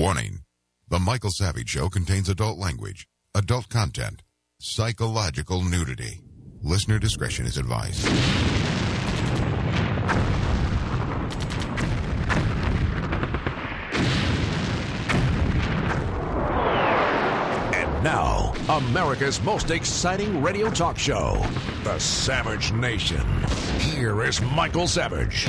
Warning. The Michael Savage Show contains adult language, adult content, psychological nudity. Listener discretion is advised. And now, America's most exciting radio talk show, The Savage Nation. Here is Michael Savage.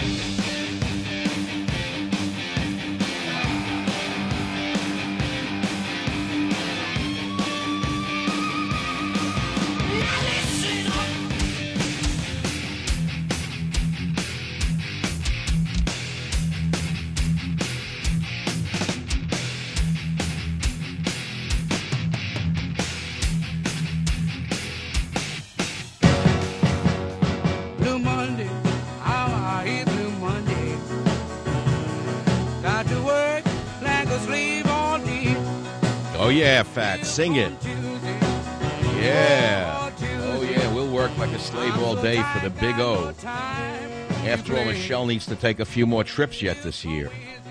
Oh, yeah, Fat. Sing it. Yeah. Oh, yeah, we'll work like a slave all day for the Big O. After all, Michelle needs to take a few more trips yet this year.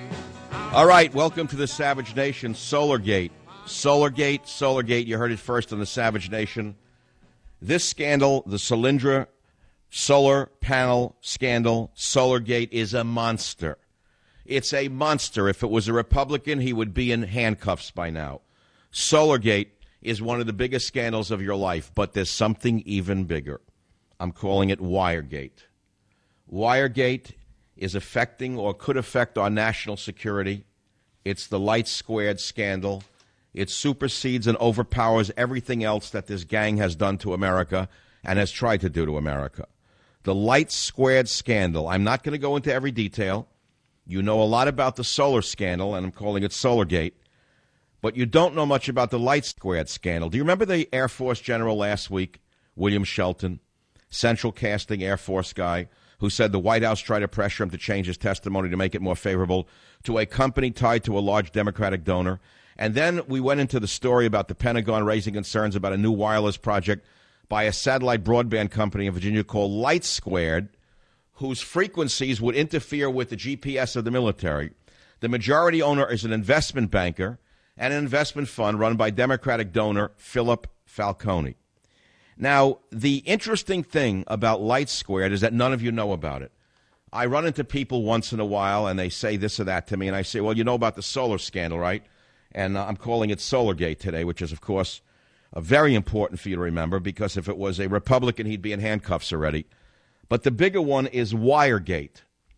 All right, welcome to the Savage Nation. Solargate. Solargate. You heard it first on the Savage Nation. This scandal, the Solyndra solar panel scandal, Solargate, is a monster. It's a monster. If it was a Republican, he would be in handcuffs by now. Solargate is one of the biggest scandals of your life, but there's something even bigger. I'm calling it Wiregate. Wiregate is affecting or could affect our national security. It's the Light Squared scandal. It supersedes and overpowers everything else that this gang has done to America and has tried to do to America. The Light Squared scandal. I'm not going to go into every detail. You know a lot about the solar scandal, and I'm calling it Solargate. But you don't know much about the Light Squared scandal. Do you remember the Air Force general last week, William Shelton, Central Casting Air Force guy, who said the White House tried to pressure him to change his testimony to make it more favorable to a company tied to a large Democratic donor? And then we went into the story about the Pentagon raising concerns about a new wireless project by a satellite broadband company in Virginia called Light Squared, whose frequencies would interfere with the GPS of the military. The majority owner is an investment banker and an investment fund run by Democratic donor Philip Falcone. Now, the interesting thing about Light Squared is that none of you know about it. I run into people once in a while, and they say this or that to me, and I say, well, you know about the solar scandal, right? And I'm calling it Solargate today, which is, of course, very important for you to remember, because if it was a Republican, he'd be in handcuffs already. But the bigger one is Wiregate.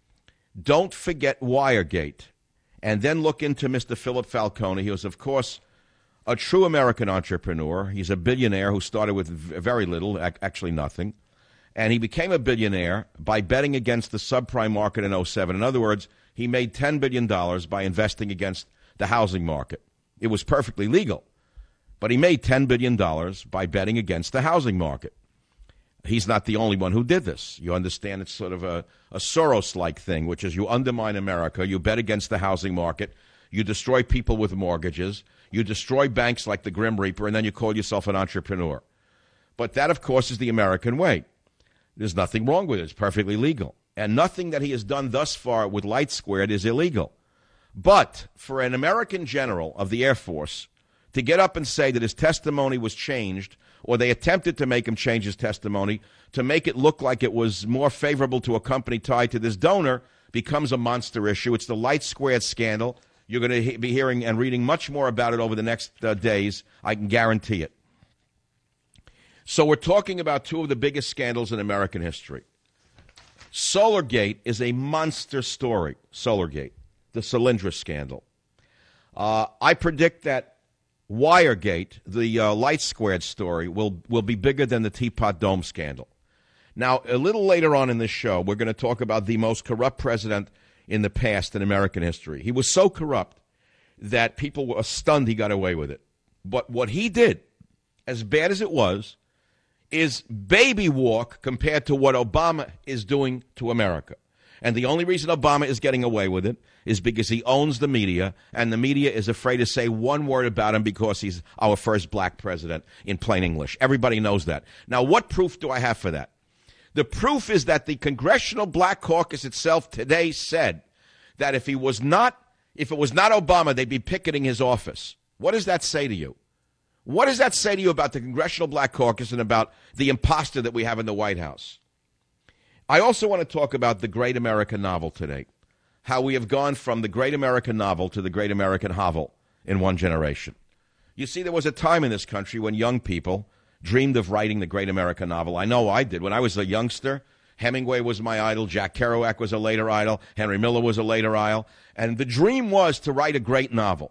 Don't forget Wiregate. And then look into Mr. Philip Falcone. He was, of course, a true American entrepreneur. He's a billionaire who started with very little, actually nothing. And he became a billionaire by betting against the subprime market in 2007. In other words, he made $10 billion by investing against the housing market. It was perfectly legal. But he made $10 billion by betting against the housing market. He's not the only one who did this. You understand it's sort of a Soros-like thing, which is you undermine America, you bet against the housing market, you destroy people with mortgages, you destroy banks like the Grim Reaper, and then you call yourself an entrepreneur. But that, of course, is the American way. There's nothing wrong with it. It's perfectly legal. And nothing that he has done thus far with Light Squared is illegal. But for an American general of the Air Force to get up and say that his testimony was changed, or they attempted to make him change his testimony to make it look like it was more favorable to a company tied to this donor, becomes a monster issue. It's the Light Squared scandal. You're going to be hearing and reading much more about it over the next days. I can guarantee it. So we're talking about two of the biggest scandals in American history. Solargate is a monster story. Solargate, the Solyndra scandal. I predict that Wiregate, the Light Squared story, will be bigger than the Teapot Dome scandal. Now, a little later on in this show, we're going to talk about the most corrupt president in the past in American history. He was so corrupt that people were stunned he got away with it. But what he did, as bad as it was, is baby walk compared to what Obama is doing to America. And the only reason Obama is getting away with it is because he owns the media, and the media is afraid to say one word about him because he's our first black president, in plain English. Everybody knows that. Now, what proof do I have for that? The proof is that the Congressional Black Caucus itself today said that if he was not If it was not Obama, they'd be picketing his office. What does that say to you? What does that say to you about the Congressional Black Caucus and about the imposter that we have in the White House? I also want to talk about the great American novel today, how we have gone from the great American novel to the great American hovel in one generation. You see, there was a time in this country when young people dreamed of writing the great American novel. I know I did. When I was a youngster, Hemingway was my idol, Jack Kerouac was a later idol, Henry Miller was a later idol, and the dream was to write a great novel.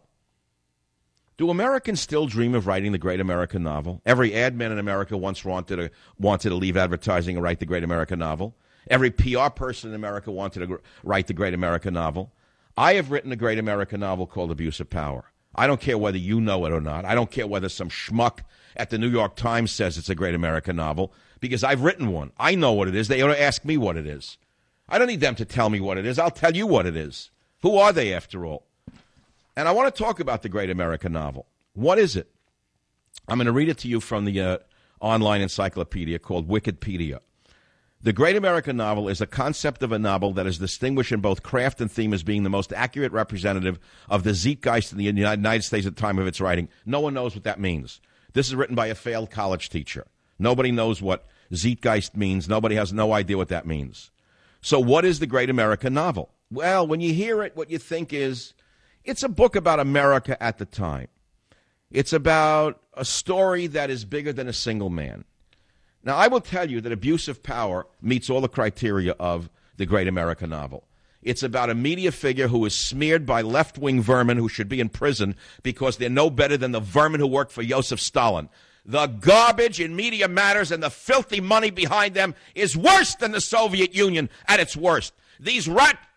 Do Americans still dream of writing the great American novel? Every ad man in America once wanted to leave advertising and write the great American novel. Every PR person in America wanted to write the great American novel. I have written a great American novel called Abuse of Power. I don't care whether you know it or not. I don't care whether some schmuck at the New York Times says it's a great American novel, because I've written one. I know what it is. They ought to ask me what it is. I don't need them to tell me what it is. I'll tell you what it is. Who are they, after all? And I want to talk about the great American novel. What is it? I'm going to read it to you from the online encyclopedia called Wikipedia. The great American novel is a concept of a novel that is distinguished in both craft and theme as being the most accurate representative of the zeitgeist in the United States at the time of its writing. No one knows what that means. This is written by a failed college teacher. Nobody knows what zeitgeist means. Nobody has no idea what that means. So what is the great American novel? Well, when you hear it, what you think is it's a book about America at the time. It's about a story that is bigger than a single man. Now, I will tell you that Abuse of Power meets all the criteria of the great American novel. It's about a media figure who is smeared by left-wing vermin who should be in prison because they're no better than the vermin who worked for Joseph Stalin. The garbage in Media Matters and the filthy money behind them is worse than the Soviet Union at its worst. These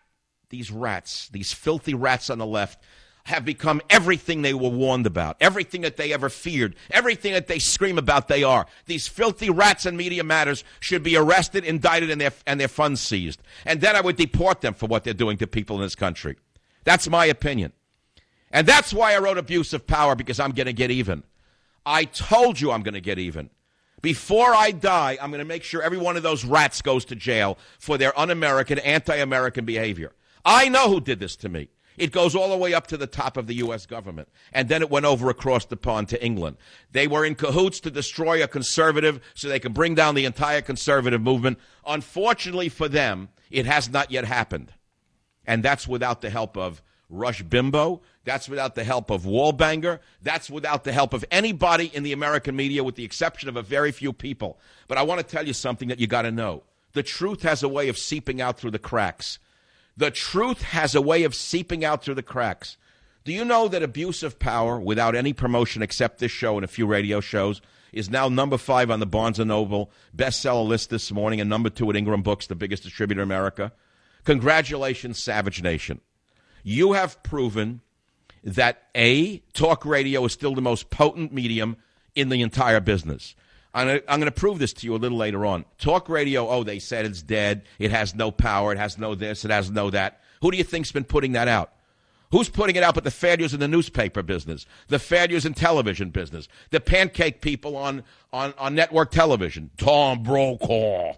rats, these filthy rats on the left have become everything they were warned about, everything that they ever feared, everything that they scream about they are. These filthy rats in Media Matters should be arrested, indicted, and their funds seized. And then I would deport them for what they're doing to people in this country. That's my opinion. And that's why I wrote Abuse of Power, because I'm going to get even. I told you I'm going to get even. Before I die, I'm going to make sure every one of those rats goes to jail for their un-American, anti-American behavior. I know who did this to me. It goes all the way up to the top of the U.S. government. And then it went over across the pond to England. They were in cahoots to destroy a conservative so they could bring down the entire conservative movement. Unfortunately for them, it has not yet happened. And that's without the help of Rush Bimbo. That's without the help of Wallbanger. That's without the help of anybody in the American media, with the exception of a very few people. But I want to tell you something that you got to know. The truth has a way of seeping out through the cracks. The truth has a way of seeping out through the cracks. Do you know that Abuse of Power, without any promotion except this show and a few radio shows, is now number 5 on the Barnes & Noble bestseller list this morning and number 2 at Ingram Books, the biggest distributor in America? Congratulations, Savage Nation. You have proven that, A, talk radio is still the most potent medium in the entire business. I'm going to prove this to you a little later on. Talk radio, they said it's dead. It has no power. It has no this. It has no that. Who do you think's been putting that out? Who's putting it out but the failures in the newspaper business, the failures in television business, the pancake people on network television? Tom Brokaw,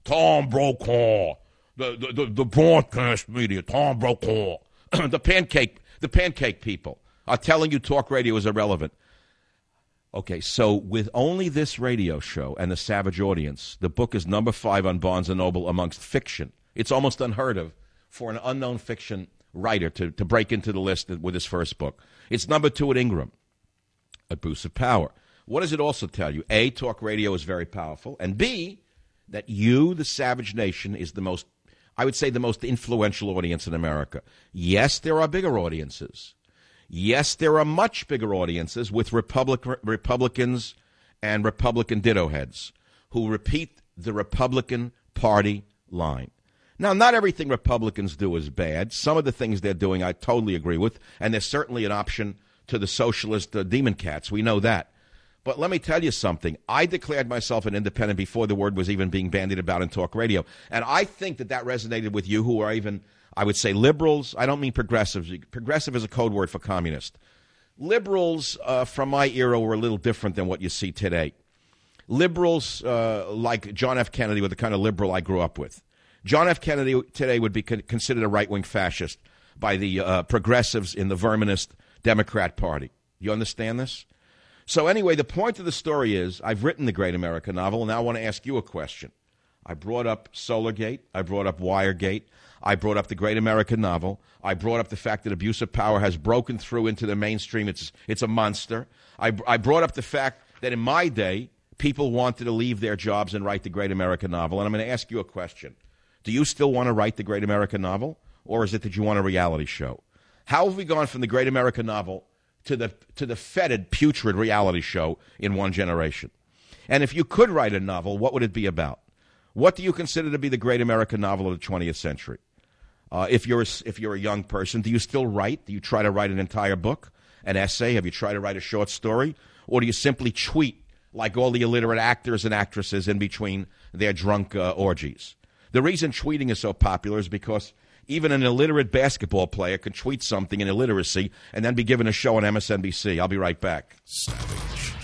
the broadcast media, Tom Brokaw. The pancake people are telling you talk radio is irrelevant. Okay, so with only this radio show and the Savage audience, the book is number 5 on Barnes & Noble amongst fiction. It's almost unheard of for an unknown fiction writer to break into the list with his first book. It's number 2 at Ingram, Abuse of Power. What does it also tell you? A, talk radio is very powerful, and B, that you, the Savage Nation, is the most, I would say, the most influential audience in America. Yes, there are bigger audiences. Yes, there are much bigger audiences with Republicans and Republican ditto heads who repeat the Republican Party line. Now, not everything Republicans do is bad. Some of the things they're doing I totally agree with, and there's certainly an option to the socialist demon cats. We know that. But let me tell you something. I declared myself an independent before the word was even being bandied about in talk radio, and I think that resonated with you who are even, I would say, liberals. I don't mean progressives. Progressive is a code word for communist. Liberals from my era were a little different than what you see today. Liberals like John F. Kennedy were the kind of liberal I grew up with. John F. Kennedy today would be considered a right-wing fascist. by the progressives in the verminist Democrat Party. You understand this? So anyway, the point of the story is I've written the great American novel, and now I want to ask you a question. I brought up Solargate. I brought up Wiregate. I brought up the great American novel. I brought up the fact that abuse of power has broken through into the mainstream. It's a monster. I brought up the fact that in my day, people wanted to leave their jobs and write the great American novel. And I'm going to ask you a question. Do you still want to write the great American novel, or is it that you want a reality show? How have we gone from the great American novel to the fetid, putrid reality show in one generation? And if you could write a novel, what would it be about? What do you consider to be the great American novel of the 20th century? If you're a young person, do you still write? Do you try to write an entire book, an essay? Have you tried to write a short story? Or do you simply tweet like all the illiterate actors and actresses in between their drunk orgies? The reason tweeting is so popular is because even an illiterate basketball player can tweet something in illiteracy and then be given a show on MSNBC. I'll be right back. Savage.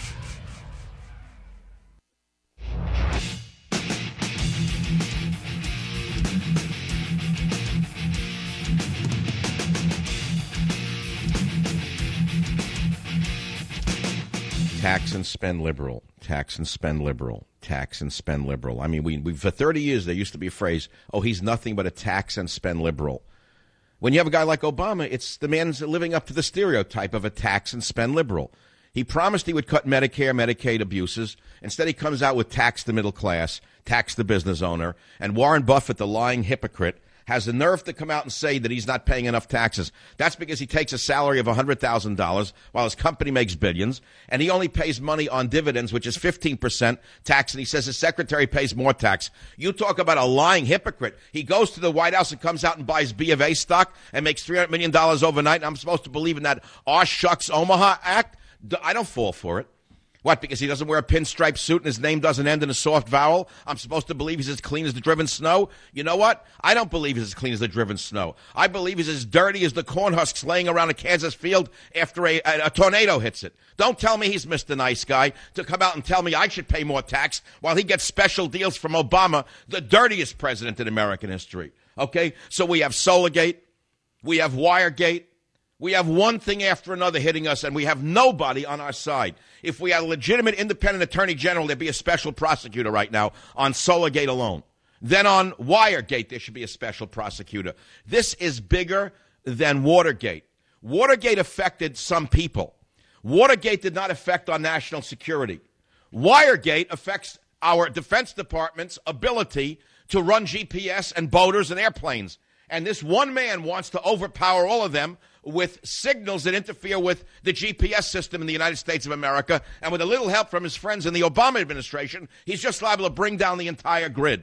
Tax and spend liberal. Tax and spend liberal. Tax and spend liberal. I mean, we for 30 years there used to be a phrase, oh, he's nothing but a tax and spend liberal. When you have a guy like Obama, it's the man's living up to the stereotype of a tax and spend liberal. He promised he would cut Medicare, Medicaid abuses. Instead, he comes out with tax the middle class, tax the business owner, and Warren Buffett, the lying hypocrite, has the nerve to come out and say that he's not paying enough taxes. That's because he takes a salary of $100,000 while his company makes billions, and he only pays money on dividends, which is 15% tax, and he says his secretary pays more tax. You talk about a lying hypocrite. He goes to the White House and comes out and buys B of A stock and makes $300 million overnight, and I'm supposed to believe in that aw shucks Omaha act? I don't fall for it. What, because he doesn't wear a pinstripe suit and his name doesn't end in a soft vowel? I'm supposed to believe he's as clean as the driven snow? You know what? I don't believe he's as clean as the driven snow. I believe he's as dirty as the corn husks laying around a Kansas field after a tornado hits it. Don't tell me he's Mr. Nice Guy to come out and tell me I should pay more tax while he gets special deals from Obama, the dirtiest president in American history. Okay? So we have Solargate. We have Wiregate. We have one thing after another hitting us, and we have nobody on our side. If we had a legitimate independent attorney general, there'd be a special prosecutor right now on Solargate alone. Then on Wiregate, there should be a special prosecutor. This is bigger than Watergate. Watergate affected some people. Watergate did not affect our national security. Wiregate affects our Defense Department's ability to run GPS and boaters and airplanes. And this one man wants to overpower all of them with signals that interfere with the GPS system in the United States of America. And with a little help from his friends in the Obama administration, he's just liable to bring down the entire grid.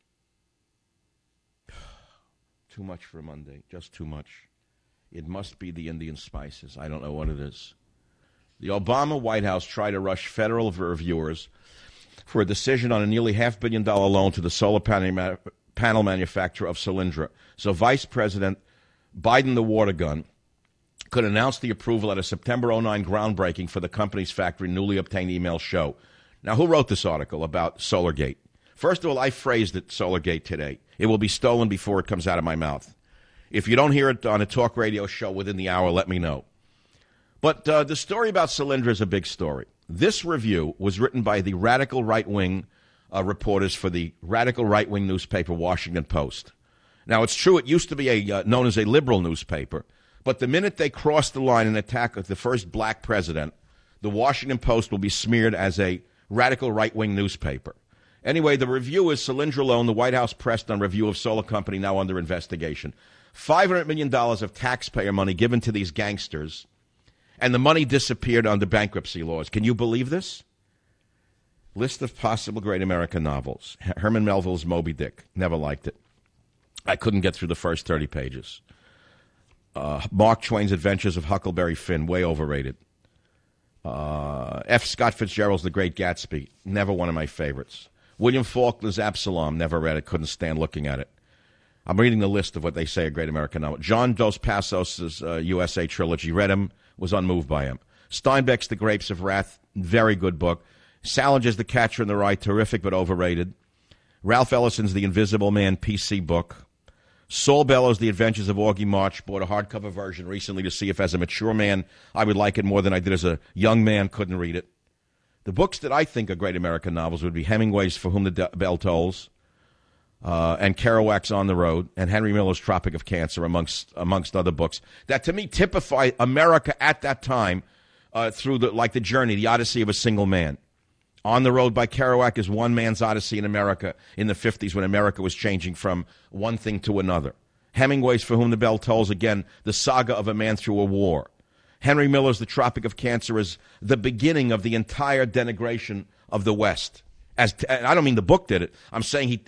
Too much for Monday. Just too much. It must be the Indian spices. I don't know what it is. The Obama White House tried to rush federal reviewers for a decision on a nearly $500 million loan to the solar panel manufacturer of Solyndra. So Vice President Biden, the water gun, could announce the approval at a September 09 groundbreaking for the company's factory. Newly obtained emails show. Now, who wrote this article about Solargate? First of all, I phrased it Solargate today. It will be stolen before it comes out of my mouth. If you don't hear it on a talk radio show within the hour, let me know. But the story about Solyndra is a big story. This review was written by the radical right-wing reporters for the radical right-wing newspaper Washington Post. Now, it's true it used to be known as a liberal newspaper, but the minute they crossed the line and attacked the first black president, the Washington Post will be smeared as a radical right-wing newspaper. Anyway, the review is Solyndra loan, the White House pressed on review of solar company now under investigation. $500 million of taxpayer money given to these gangsters, and the money disappeared under bankruptcy laws. Can you believe this? List of possible great American novels. Herman Melville's Moby Dick. Never liked it. I couldn't get through the first 30 pages. Mark Twain's Adventures of Huckleberry Finn. Way overrated. F. Scott Fitzgerald's The Great Gatsby. Never one of my favorites. William Faulkner's Absalom. Never read it. Couldn't stand looking at it. I'm reading the list of what they say a great American novel. John Dos Passos' USA trilogy. Read him. Was unmoved by him. Steinbeck's The Grapes of Wrath. Very good book. Salinger's The Catcher in the Rye. Terrific but overrated. Ralph Ellison's The Invisible Man PC book. Saul Bellows, The Adventures of Augie March. Bought a hardcover version recently to see if, as a mature man, I would like it more than I did as a young man. Couldn't read it. The books that I think are great American novels would be Hemingway's For Whom the Bell Tolls, and Kerouac's On the Road, and Henry Miller's Tropic of Cancer, amongst other books that to me typify America at that time through the journey, the odyssey of a single man. On the Road by Kerouac is one man's odyssey in America in the 50s when America was changing from one thing to another. Hemingway's For Whom the Bell Tolls, again, the saga of a man through a war. Henry Miller's The Tropic of Cancer is the beginning of the entire denigration of the West. And I don't mean the book did it. I'm saying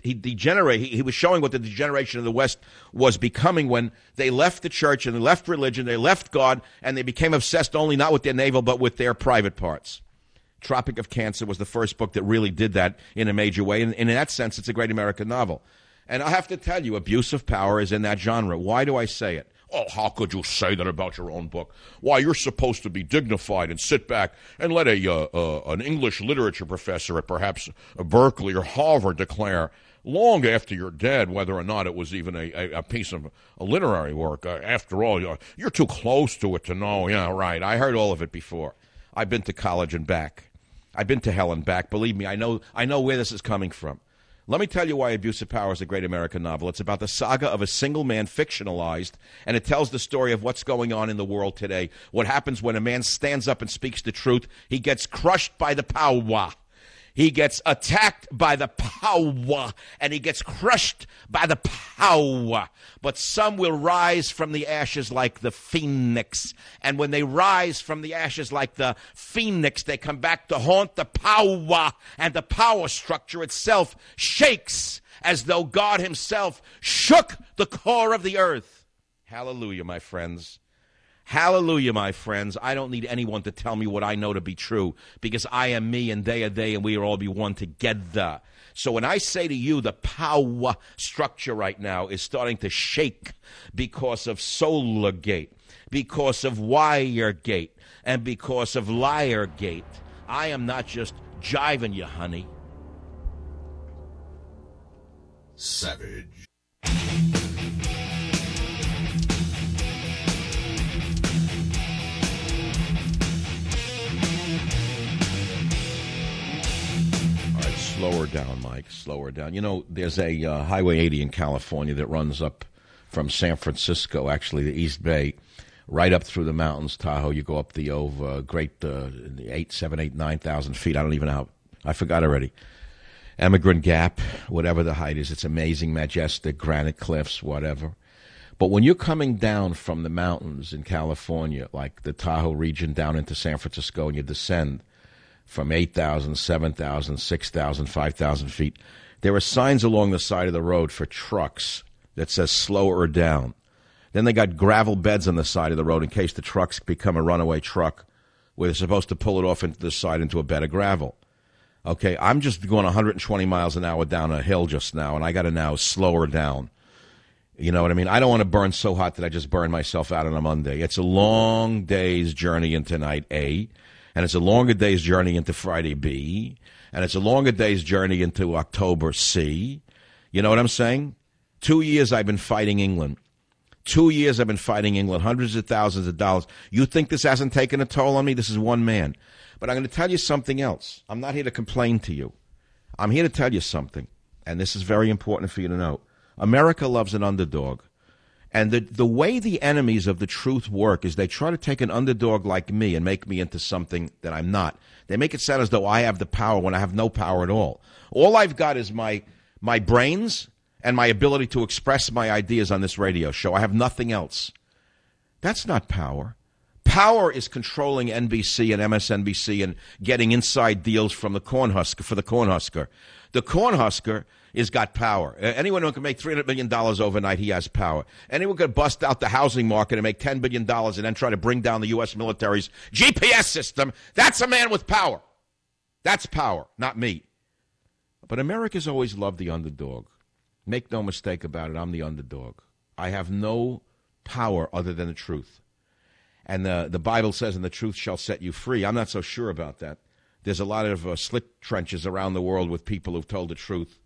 he was showing what the degeneration of the West was becoming when they left the church and they left religion, they left God, and they became obsessed only not with their navel but with their private parts. Tropic of Cancer was the first book that really did that in a major way, and in that sense, it's a great American novel. And I have to tell you, abuse of power is in that genre. Why do I say it? Oh, how could you say that about your own book? Why, you're supposed to be dignified and sit back and let an English literature professor at perhaps Berkeley or Harvard declare long after you're dead whether or not it was even a piece of a literary work. After all, you're too close to it to know. Yeah, right. I heard all of it before. I've been to college and back. I've been to hell and back. Believe me, I know where this is coming from. Let me tell you why Abuse of Power is a great American novel. It's about the saga of a single man fictionalized, and it tells the story of what's going on in the world today. What happens when a man stands up and speaks the truth. He gets crushed by the power. He gets attacked by the power, and he gets crushed by the power. But some will rise from the ashes like the phoenix. And when they rise from the ashes like the phoenix, they come back to haunt the power. And the power structure itself shakes as though God himself shook the core of the earth. Hallelujah, my friends. Hallelujah, my friends. I don't need anyone to tell me what I know to be true, because I am me and they are they, and we are all be one together. So when I say to you the power structure right now is starting to shake because of Solargate, because of Wiregate, and because of Liargate, I am not just jiving you, honey. Savage. Slower down, Mike. Slower down. You know, there's a Highway 80 in California that runs up from San Francisco, actually, the East Bay, right up through the mountains, Tahoe. You go up the great 8, 7, 8, 9,000 feet. I don't even know how. I forgot already. Emigrant Gap, whatever the height is. It's amazing, majestic, granite cliffs, whatever. But when you're coming down from the mountains in California, like the Tahoe region down into San Francisco, and you descend from 8,000, 7,000, 6,000, 5,000 feet, there are signs along the side of the road for trucks that says slow or down. Then they got gravel beds on the side of the road in case the trucks become a runaway truck where they're supposed to pull it off into the side into a bed of gravel. Okay, I'm just going 120 miles an hour down a hill just now, and I got to now slow her down. You know what I mean? I don't want to burn so hot that I just burn myself out on a Monday. It's a long day's journey into night A. And it's a longer day's journey into Friday B. And it's a longer day's journey into October C. You know what I'm saying? 2 years I've been fighting England. 2 years I've been fighting England, hundreds of thousands of dollars. You think this hasn't taken a toll on me? This is one man. But I'm going to tell you something else. I'm not here to complain to you. I'm here to tell you something. And this is very important for you to know. America loves an underdog. And the way the enemies of the truth work is they try to take an underdog like me and make me into something that I'm not. They make it sound as though I have the power when I have no power at all. All I've got is my brains and my ability to express my ideas on this radio show. I have nothing else. That's not power. Power is controlling NBC and MSNBC and getting inside deals from the Cornhusker for the Cornhusker. The Cornhusker has got power. Anyone who can make $300 million overnight, he has power. Anyone could bust out the housing market and make $10 billion and then try to bring down the U.S. military's GPS system. That's a man with power. That's power, not me. But America's always loved the underdog. Make no mistake about it, I'm the underdog. I have no power other than the truth. And the Bible says, and the truth shall set you free. I'm not so sure about that. There's a lot of slit trenches around the world with people who've told the truth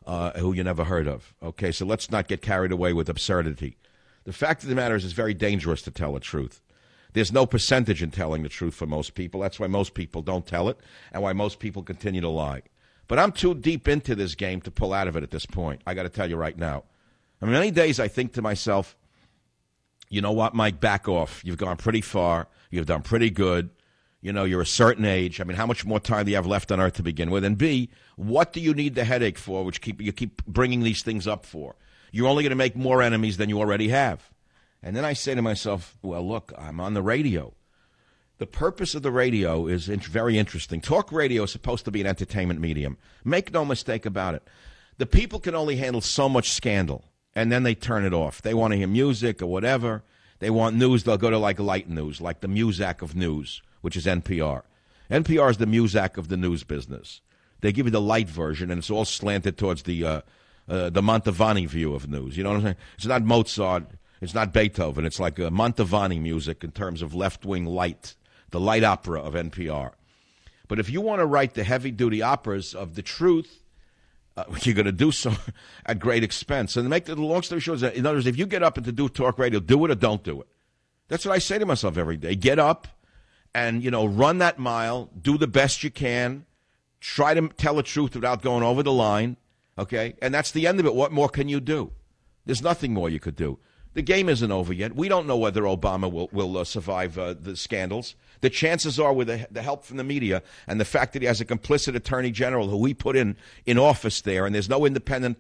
who you never heard of. Okay, so let's not get carried away with absurdity. The fact of the matter is it's very dangerous to tell the truth. There's no percentage in telling the truth for most people. That's why most people don't tell it and why most people continue to lie. But I'm too deep into this game to pull out of it at this point. I got to tell you right now. I mean, many days I think to myself, you know what, Mike, back off. You've gone pretty far. You've done pretty good. You know, you're a certain age. I mean, how much more time do you have left on Earth to begin with? And B, what do you need the headache for, which you keep bringing these things up for? You're only going to make more enemies than you already have. And then I say to myself, well, look, I'm on the radio. The purpose of the radio is very interesting. Talk radio is supposed to be an entertainment medium. Make no mistake about it. The people can only handle so much scandal, and then they turn it off. They want to hear music or whatever. They want news. They'll go to like light news, like the Muzak of news, which is NPR. NPR is the Muzak of the news business. They give you the light version, and it's all slanted towards the Mantovani view of news. You know what I'm saying? It's not Mozart. It's not Beethoven. It's like Mantovani music in terms of left-wing light, the light opera of NPR. But if you want to write the heavy-duty operas of the truth, you're going to do so at great expense. And to make the long story short, in other words, if you get up and to do talk radio, do it or don't do it. That's what I say to myself every day. Get up and, run that mile, do the best you can, try to tell the truth without going over the line, okay? And that's the end of it. What more can you do? There's nothing more you could do. The game isn't over yet. We don't know whether Obama will survive the scandals. The chances are, with the help from the media and the fact that he has a complicit attorney general who we put in office there, and there's no independent,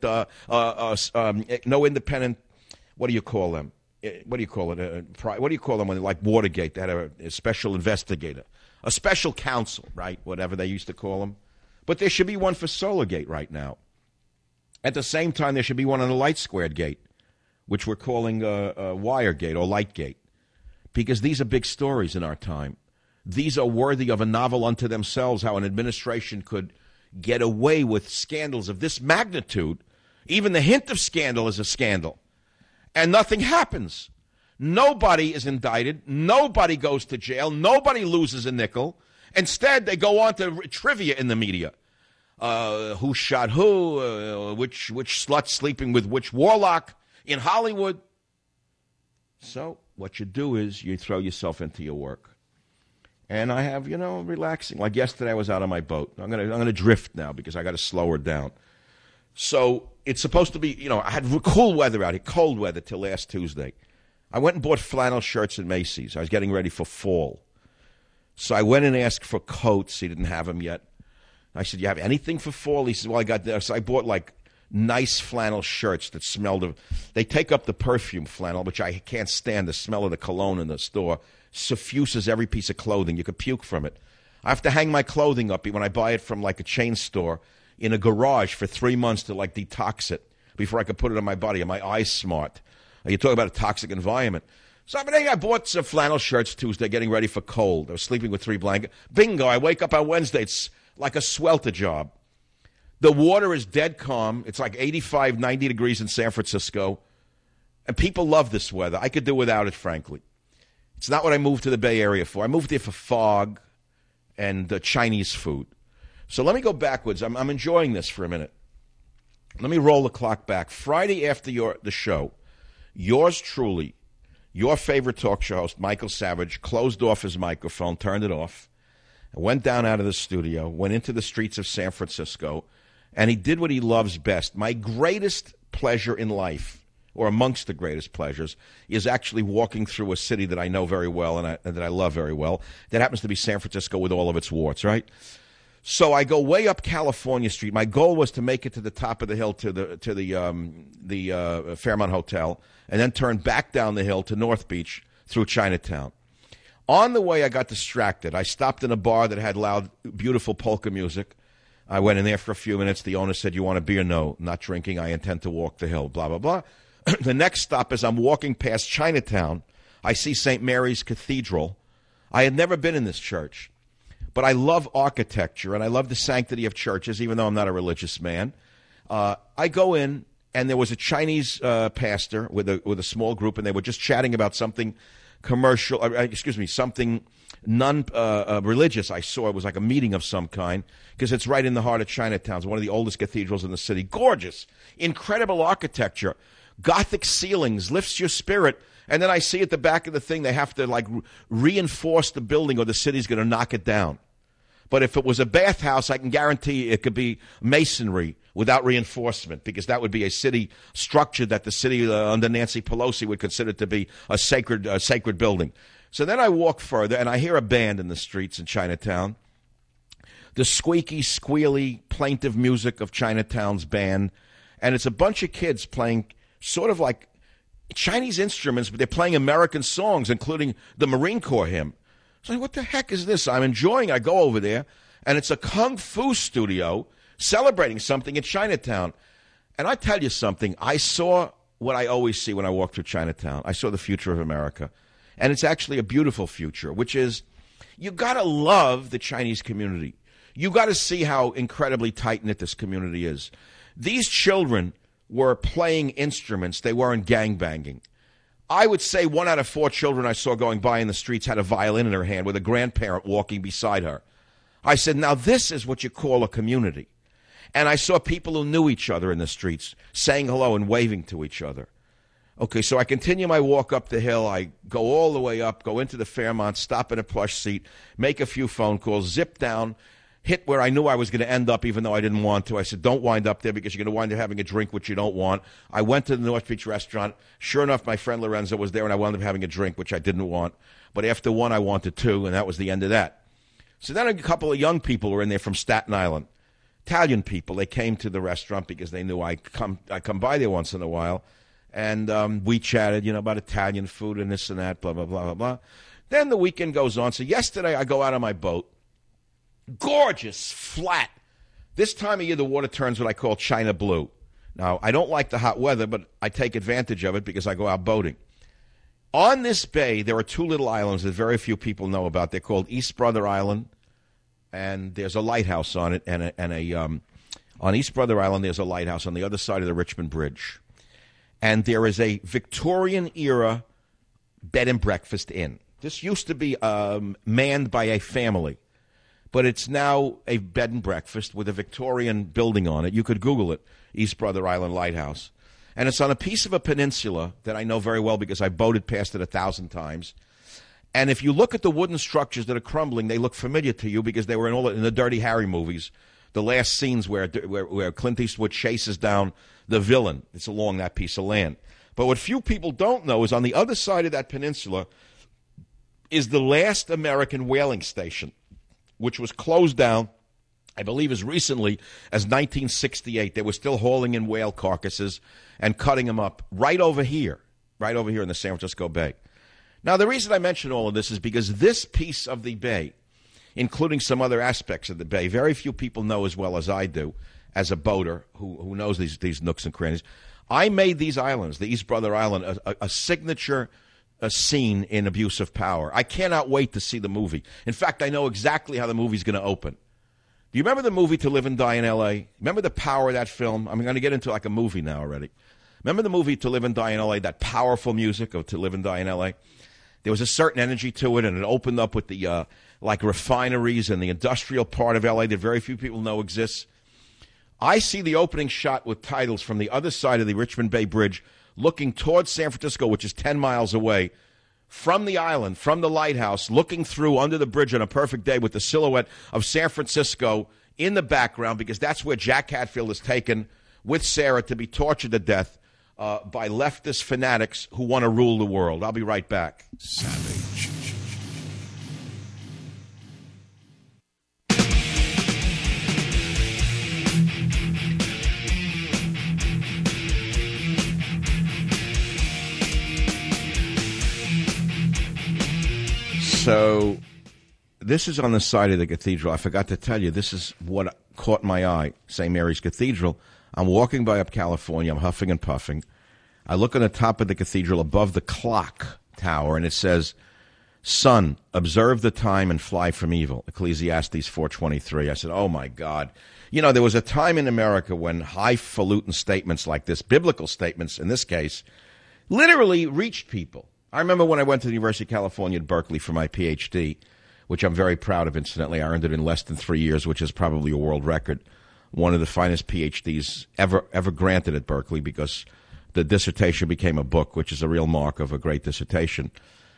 what do you call them? What do you call it? What do you call them when, like Watergate, they had a special investigator, a special counsel, right? Whatever they used to call them. But there should be one for Solargate right now. At the same time, there should be one on the Light Squared Gate, which we're calling Wiregate or Lightgate, because these are big stories in our time. These are worthy of a novel unto themselves, how an administration could get away with scandals of this magnitude. Even the hint of scandal is a scandal. And nothing happens. Nobody is indicted. Nobody goes to jail. Nobody loses a nickel. Instead, they go on to trivia in the media. Who shot who? Which slut sleeping with which warlock in Hollywood? So what you do is you throw yourself into your work. And I have, relaxing. Like yesterday, I was out on my boat. I'm gonna drift now because I got to slow her down. So it's supposed to be, I had cool weather out here, cold weather till last Tuesday. I went and bought flannel shirts at Macy's. I was getting ready for fall. So I went and asked for coats. He didn't have them yet. I said, you have anything for fall? He said, well, I got this. So I bought like nice flannel shirts that smelled of, they take up the perfume flannel, which I can't stand. The smell of the cologne in the store suffuses every piece of clothing. You could puke from it. I have to hang my clothing up when I buy it from like a chain store in a garage for 3 months to like detox it before I could put it on my body. And my eyes smart. You talk about a toxic environment. So I bought some flannel shirts Tuesday, getting ready for cold. I was sleeping with 3 blankets. Bingo, I wake up on Wednesday. It's like a swelter job. The water is dead calm. It's like 85, 90 degrees in San Francisco. And people love this weather. I could do without it, frankly. It's not what I moved to the Bay Area for. I moved here for fog and Chinese food. So let me go backwards. I'm enjoying this for a minute. Let me roll the clock back. Friday after the show, yours truly, your favorite talk show host, Michael Savage, closed off his microphone, turned it off, and went down out of the studio, went into the streets of San Francisco, and he did what he loves best. My greatest pleasure in life, or amongst the greatest pleasures, is actually walking through a city that I know very well and that I love very well. That happens to be San Francisco with all of its warts, right? So I go way up California Street. My goal was to make it to the top of the hill to the Fairmont Hotel, and then turn back down the hill to North Beach through Chinatown. On the way, I got distracted. I stopped in a bar that had loud, beautiful polka music. I went in there for a few minutes. The owner said, "You want a beer?" "No, not drinking. I intend to walk the hill." Blah, blah, blah. The next stop, as I'm walking past Chinatown, I see St. Mary's Cathedral. I had never been in this church, but I love architecture, and I love the sanctity of churches, even though I'm not a religious man. I go in, and there was a Chinese pastor with a small group, and they were just chatting about something commercial, something religious I saw. It was like a meeting of some kind, because it's right in the heart of Chinatown. It's one of the oldest cathedrals in the city. Gorgeous, incredible architecture, Gothic ceilings, lifts your spirit. And then I see at the back of the thing they have to like reinforce the building or the city's going to knock it down. But if it was a bathhouse, I can guarantee it could be masonry without reinforcement, because that would be a city structure that the city under Nancy Pelosi would consider to be a sacred building. So then I walk further, and I hear a band in the streets in Chinatown. The squeaky, squealy, plaintive music of Chinatown's band. And it's a bunch of kids playing sort of like Chinese instruments, but they're playing American songs, including the Marine Corps hymn. So what the heck is this? I'm enjoying. I go over there, and it's a kung fu studio celebrating something in Chinatown. And I tell you something, I saw what I always see when I walk through Chinatown. I saw the future of America. And it's actually a beautiful future, which is you got to love the Chinese community. You got to see how incredibly tight-knit this community is. These children were playing instruments. They weren't gangbanging. I would say 1 out of 4 children I saw going by in the streets had a violin in her hand with a grandparent walking beside her. I said, now this is what you call a community. And I saw people who knew each other in the streets saying hello and waving to each other. Okay, so I continue my walk up the hill. I go all the way up, go into the Fairmont, stop at a plush seat, make a few phone calls, zip down, hit where I knew I was going to end up even though I didn't want to. I said, don't wind up there because you're going to wind up having a drink, which you don't want. I went to the North Beach restaurant. Sure enough, my friend Lorenzo was there, and I wound up having a drink, which I didn't want. But after one, I wanted two, and that was the end of that. So then a couple of young people were in there from Staten Island. Italian people. They came to the restaurant because they knew I come by there once in a while. And we chatted, about Italian food and this and that, blah, blah, blah, blah, blah. Then the weekend goes on. So yesterday I go out on my boat. Gorgeous, flat. This time of year the water turns what I call China blue. Now, I don't like the hot weather, but I take advantage of it because I go out boating. On this bay, there are 2 little islands that very few people know about. They're called East Brother Island, and there's a lighthouse on it. And on East Brother Island, there's a lighthouse on the other side of the Richmond Bridge. And there is a Victorian-era bed and breakfast inn. This used to be manned by a family, but it's now a bed and breakfast with a Victorian building on it. You could Google it, East Brother Island Lighthouse. And it's on a piece of a peninsula that I know very well because I boated past it 1,000 times. And if you look at the wooden structures that are crumbling, they look familiar to you because they were in the Dirty Harry movies. The last scenes where Clint Eastwood chases down the villain. It's along that piece of land. But what few people don't know is on the other side of that peninsula is the last American whaling station, which was closed down, I believe, as recently as 1968. They were still hauling in whale carcasses and cutting them up right over here in the San Francisco Bay. Now, the reason I mention all of this is because this piece of the bay, including some other aspects of the bay, very few people know as well as I do, as a boater who knows these nooks and crannies. I made these islands, the East Brother Island, a signature scene in Abuse of Power. I cannot wait to see the movie. In fact, I know exactly how the movie's going to open. Do you remember the movie To Live and Die in L.A.? Remember the power of that film? I'm going to get into like a movie now already. Remember the movie To Live and Die in L.A., that powerful music of To Live and Die in L.A.? There was a certain energy to it, and it opened up with the like refineries and the industrial part of L.A. that very few people know exists. I see the opening shot with titles from the other side of the Richmond Bay Bridge looking towards San Francisco, which is 10 miles away, from the island, from the lighthouse, looking through under the bridge on a perfect day with the silhouette of San Francisco in the background, because that's where Jack Hatfield is taken with Sarah to be tortured to death by leftist fanatics who want to rule the world. I'll be right back. Savage. So this is on the side of the cathedral. I forgot to tell you, this is what caught my eye, St. Mary's Cathedral. I'm walking by up California. I'm huffing and puffing. I look on the top of the cathedral above the clock tower, and it says, "Son, observe the time and fly from evil." Ecclesiastes 4:23. I said, oh, my God. There was a time in America when highfalutin statements like this, biblical statements in this case, literally reached people. I remember when I went to the University of California at Berkeley for my PhD, which I'm very proud of, incidentally. I earned it in less than 3 years, which is probably a world record. One of the finest PhDs ever granted at Berkeley, because the dissertation became a book, which is a real mark of a great dissertation.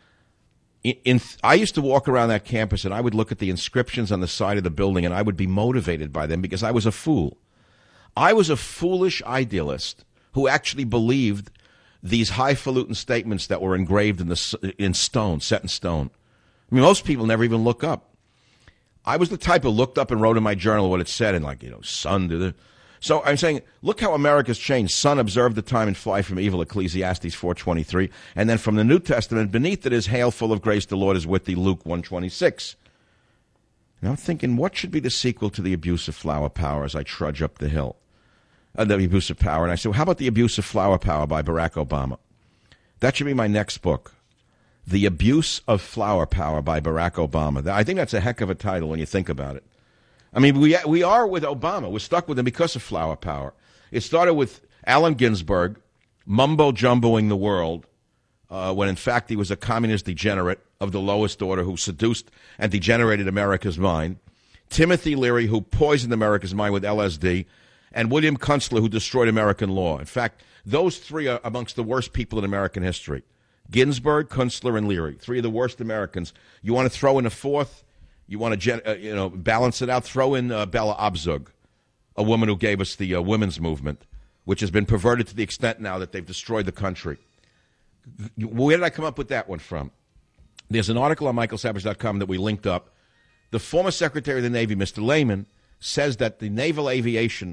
I used to walk around that campus, and I would look at the inscriptions on the side of the building, and I would be motivated by them because I was a fool. I was a foolish idealist who actually believed these highfalutin statements that were engraved in stone, set in stone. I mean, most people never even look up. I was the type who looked up and wrote in my journal what it said, and sun to the... So I'm saying, look how America's changed. Son, observe the time and fly from evil, Ecclesiastes 4:23. And then from the New Testament, beneath it is, hail, full of grace, the Lord is with thee, Luke 1:26. Now I'm thinking, what should be the sequel to the abuse of flower power as I trudge up the hill? The abuse of power. And I said, well, how about the abuse of flower power by Barack Obama? That should be my next book. The Abuse of Flower Power by Barack Obama. I think that's a heck of a title when you think about it. I mean, we are with Obama. We're stuck with him because of flower power. It started with Allen Ginsberg mumbo-jumboing the world when, in fact, he was a communist degenerate of the lowest order who seduced and degenerated America's mind. Timothy Leary, who poisoned America's mind with LSD. And William Kunstler, who destroyed American law. In fact, those three are amongst the worst people in American history. Ginsberg, Kunstler, and Leary, three of the worst Americans. You want to throw in a fourth? You want to balance it out? Throw in Bella Abzug, a woman who gave us the women's movement, which has been perverted to the extent now that they've destroyed the country. Where did I come up with that one from? There's an article on michaelsavage.com that we linked up. The former Secretary of the Navy, Mr. Lehman, says that the naval aviators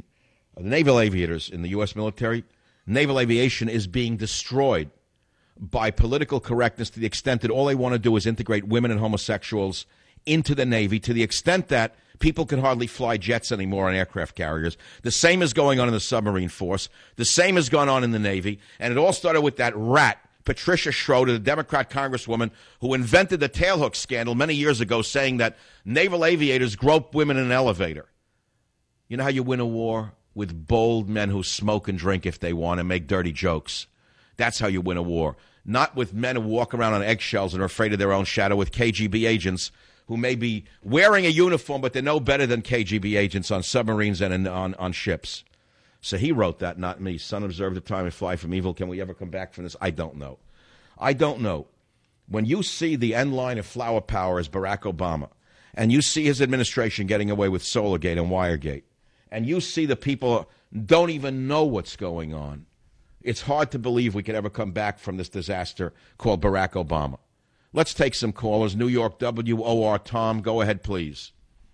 in the U.S. military, naval aviation is being destroyed by political correctness to the extent that all they want to do is integrate women and homosexuals into the Navy, to the extent that people can hardly fly jets anymore on aircraft carriers. The same is going on in the submarine force. The same has gone on in the Navy. And it all started with that rat, Patricia Schroeder, the Democrat congresswoman who invented the tailhook scandal many years ago, saying that naval aviators grope women in an elevator. You know how you win a war? With bold men who smoke and drink if they want and make dirty jokes. That's how you win a war. Not with men who walk around on eggshells and are afraid of their own shadow, with KGB agents who may be wearing a uniform, but they're no better than KGB agents on submarines and on ships. So he wrote that, not me. Son, observe the time and fly from evil. Can we ever come back from this? I don't know. I don't know. When you see the end line of flower power as Barack Obama, and you see his administration getting away with Solargate and Wiregate, and you see the people don't even know what's going on, it's hard to believe we could ever come back from this disaster called Barack Obama. Let's take some callers. New York WOR, Tom, go ahead, please.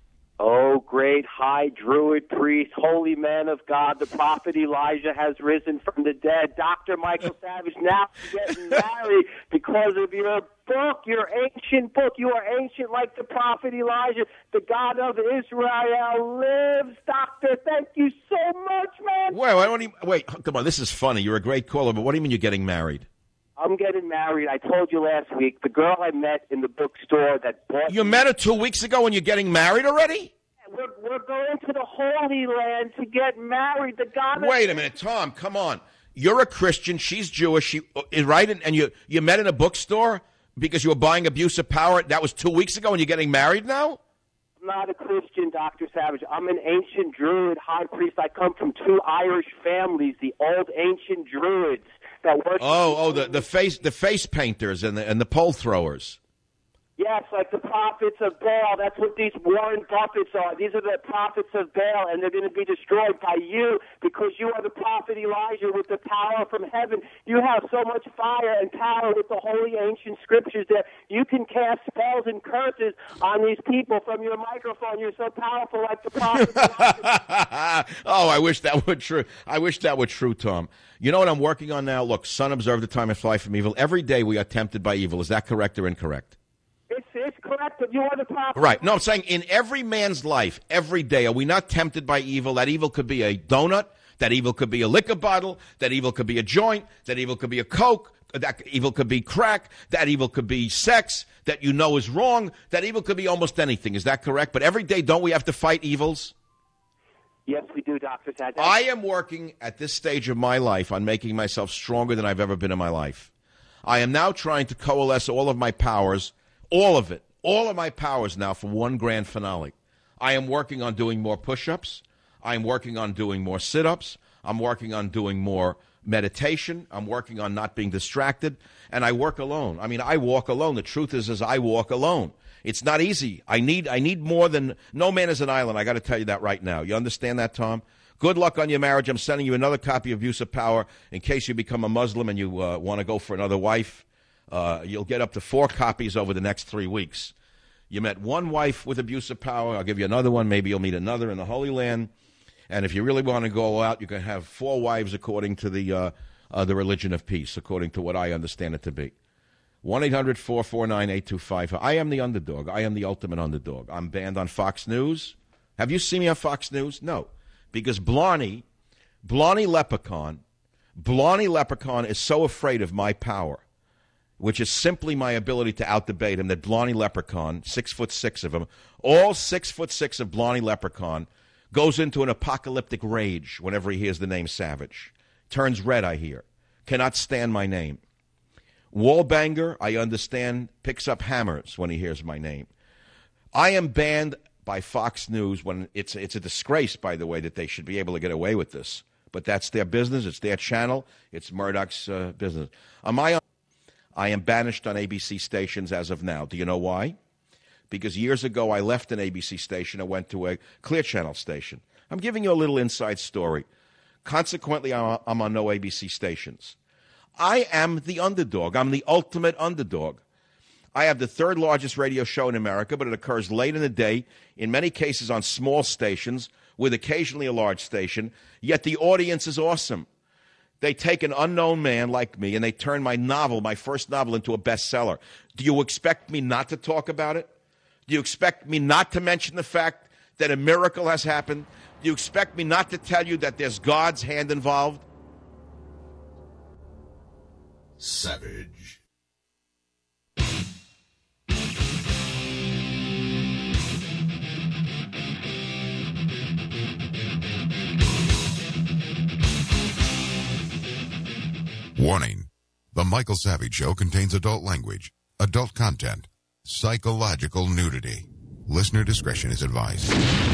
Oh, great high druid priest, holy man of God, the prophet Elijah has risen from the dead. Dr. Michael Savage, now getting married because of your book, your ancient book. You are ancient like the prophet Elijah. The God of Israel lives. Doctor, thank you so much, man. Wait, come on, this is funny. You're a great caller, but what do you mean you're getting married? I'm getting married. I told you last week, the girl I met in the bookstore that bought... You met her 2 weeks ago and you're getting married already? We're going to the Holy Land to get married. The God. Wait a minute, Tom, come on. You're a Christian. She's Jewish. Right? And you met in a bookstore because you were buying Abuse of Power. That was 2 weeks ago and you're getting married now? I'm not a Christian, Dr. Savage. I'm an ancient Druid high priest. I come from two Irish families, the old ancient Druids. The face painters and the pole throwers. Yes, like the prophets of Baal. That's what these Warren Buffetts are. These are the prophets of Baal, and they're going to be destroyed by you because you are the prophet Elijah with the power from heaven. You have so much fire and power with the holy ancient scriptures that you can cast spells and curses on these people from your microphone. You're so powerful like the prophet Elijah. Oh, I wish that were true. I wish that were true, Tom. You know what I'm working on now? Look, son, observe the time and fly from evil. Every day we are tempted by evil. Is that correct or incorrect? It's correct, but you are the prophet. Right. No, I'm saying in every man's life, every day, are we not tempted by evil? That evil could be a donut. That evil could be a liquor bottle. That evil could be a joint. That evil could be a Coke. That evil could be crack. That evil could be sex that you know is wrong. That evil could be almost anything. Is that correct? But every day, don't we have to fight evils? Yes, we do, Dr. Sad. I am working at this stage of my life on making myself stronger than I've ever been in my life. I am now trying to coalesce all of my powers, all of my powers now for one grand finale. I am working on doing more push-ups. I am working on doing more sit-ups. I'm working on doing more meditation. I'm working on not being distracted. And I work alone. I mean, I walk alone. The truth is I walk alone. It's not easy. I need more than no man is an island. I got to tell you that right now. You understand that, Tom? Good luck on your marriage. I'm sending you another copy of Abuse of Power in case you become a Muslim and you want to go for another wife. You'll get up to 4 copies over the next 3 weeks. You met one wife with Abuse of Power. I'll give you another one. Maybe you'll meet another in the Holy Land. And if you really want to go out, you can have 4 wives according to the religion of peace, according to what I understand it to be. 1-800-449-8255. I am the underdog. I am the ultimate underdog. I'm banned on Fox News. Have you seen me on Fox News? No. Because Blarney Leprechaun is so afraid of my power, which is simply my ability to out-debate him, that Blarney Leprechaun, 6'6" of him, all 6'6" of Blarney Leprechaun, goes into an apocalyptic rage whenever he hears the name Savage. Turns red, I hear. Cannot stand my name. Wallbanger, I understand, picks up hammers when he hears my name. I am banned by Fox News when it's a disgrace, by the way, that they should be able to get away with this. But that's their business. It's their channel. It's Murdoch's business. I am banished on ABC stations as of now. Do you know why? Because years ago I left an ABC station and went to a Clear Channel station. I'm giving you a little inside story. Consequently, I'm on no ABC stations. I am the underdog. I'm the ultimate underdog. I have the 3rd largest radio show in America, but it occurs late in the day, in many cases on small stations, with occasionally a large station, yet the audience is awesome. They take an unknown man like me and they turn my first novel, into a bestseller. Do you expect me not to talk about it? Do you expect me not to mention the fact that a miracle has happened? Do you expect me not to tell you that there's God's hand involved? Savage. Warning. The Michael Savage Show contains adult language, adult content, psychological nudity. Listener discretion is advised.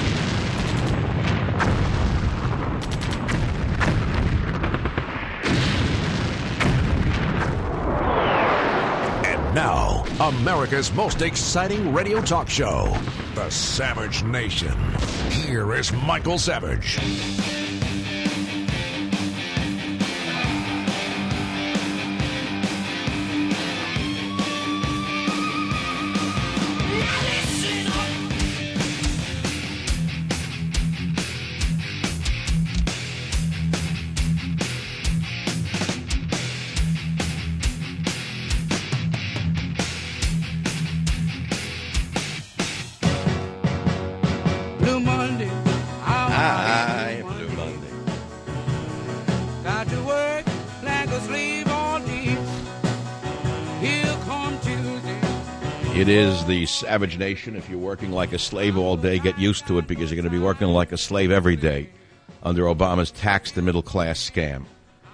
And now, America's most exciting radio talk show, The Savage Nation. Here is Michael Savage. It is the Savage Nation. If you're working like a slave all day, get used to it because you're going to be working like a slave every day under Obama's tax the middle class scam.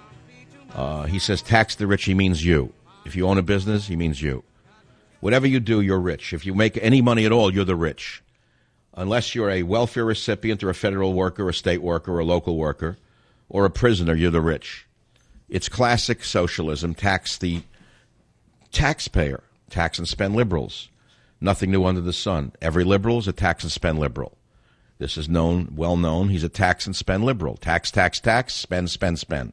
He says tax the rich, he means you. If you own a business, he means you. Whatever you do, you're rich. If you make any money at all, you're the rich. Unless you're a welfare recipient or a federal worker, a state worker, or a local worker, or a prisoner, you're the rich. It's classic socialism. Tax the taxpayer. Tax and spend liberals. Nothing new under the sun. Every liberal is a tax and spend liberal. This is known, well known. He's a tax and spend liberal. Tax, tax, tax, spend, spend, spend.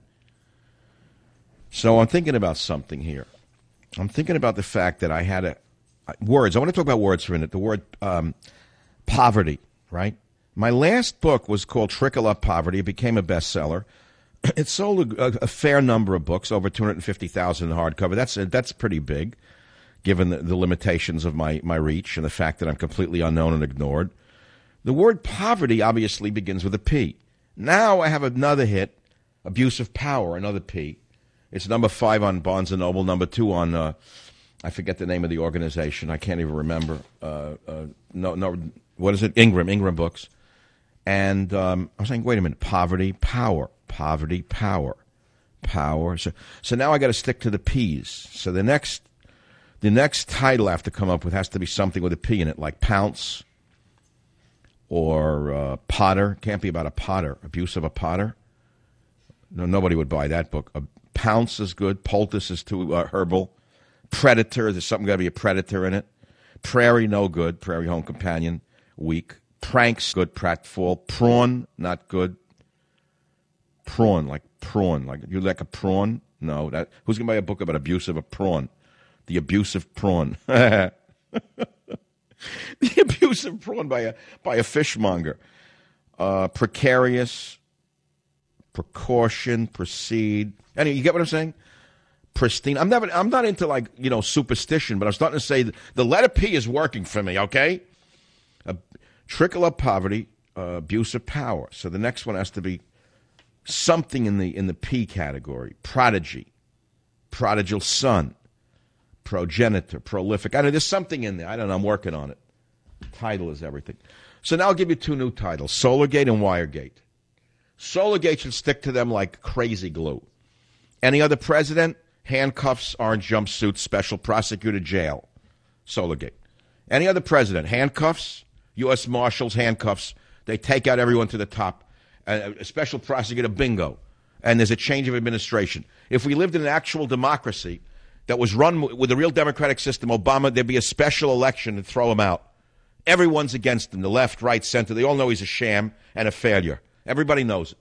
So I'm thinking about something here. I'm thinking about the fact that I had words. I want to talk about words for a minute. The word poverty, right? My last book was called Trickle Up Poverty. It became a bestseller. It sold a fair number of books, over 250,000 in hardcover. That's pretty big, given the limitations of my reach and the fact that I'm completely unknown and ignored. The word poverty obviously begins with a P. Now I have another hit, Abuse of Power, another P. It's number 5 on Barnes & Noble, number 2 on, I forget the name of the organization. I can't even remember. What is it? Ingram Books. And I was saying, wait a minute, poverty, power, poverty, power, power. So now I got to stick to the P's. So the next title I have to come up with has to be something with a P in it, like Pounce or Potter. Can't be about a potter. Abuse of a potter. No, nobody would buy that book. Pounce is good. Poultice is too herbal. Predator, there's something got to be a predator in it. Prairie, no good. Prairie Home Companion, weak. Pranks, good. Pratfall. Prawn, not good. Prawn, like you like a prawn? No, who's gonna buy a book about abuse of a prawn? The abusive prawn. The abusive prawn by a fishmonger. Precarious. Precaution. Proceed. Anyway, you get what I'm saying? Pristine. I'm not into superstition, but I'm starting to say the letter P is working for me. Okay. Trickle of poverty. Abuse of power. So the next one has to be something in the P category. Prodigy. Prodigal son. Progenitor. Prolific. I know there's something in there. I don't know. I'm working on it. Title is everything. So now I'll give you two new titles, Solargate and Wiregate. Solargate should stick to them like crazy glue. Any other president, handcuffs, orange jumpsuit, special prosecutor, jail. Solargate. Any other president, handcuffs, U.S. Marshals, handcuffs. They take out everyone to the top. A special prosecutor, bingo. And there's a change of administration. If we lived in an actual democracy that was run with a real democratic system, Obama, there'd be a special election to throw him out. Everyone's against him, the left, right, center. They all know he's a sham and a failure. Everybody knows it.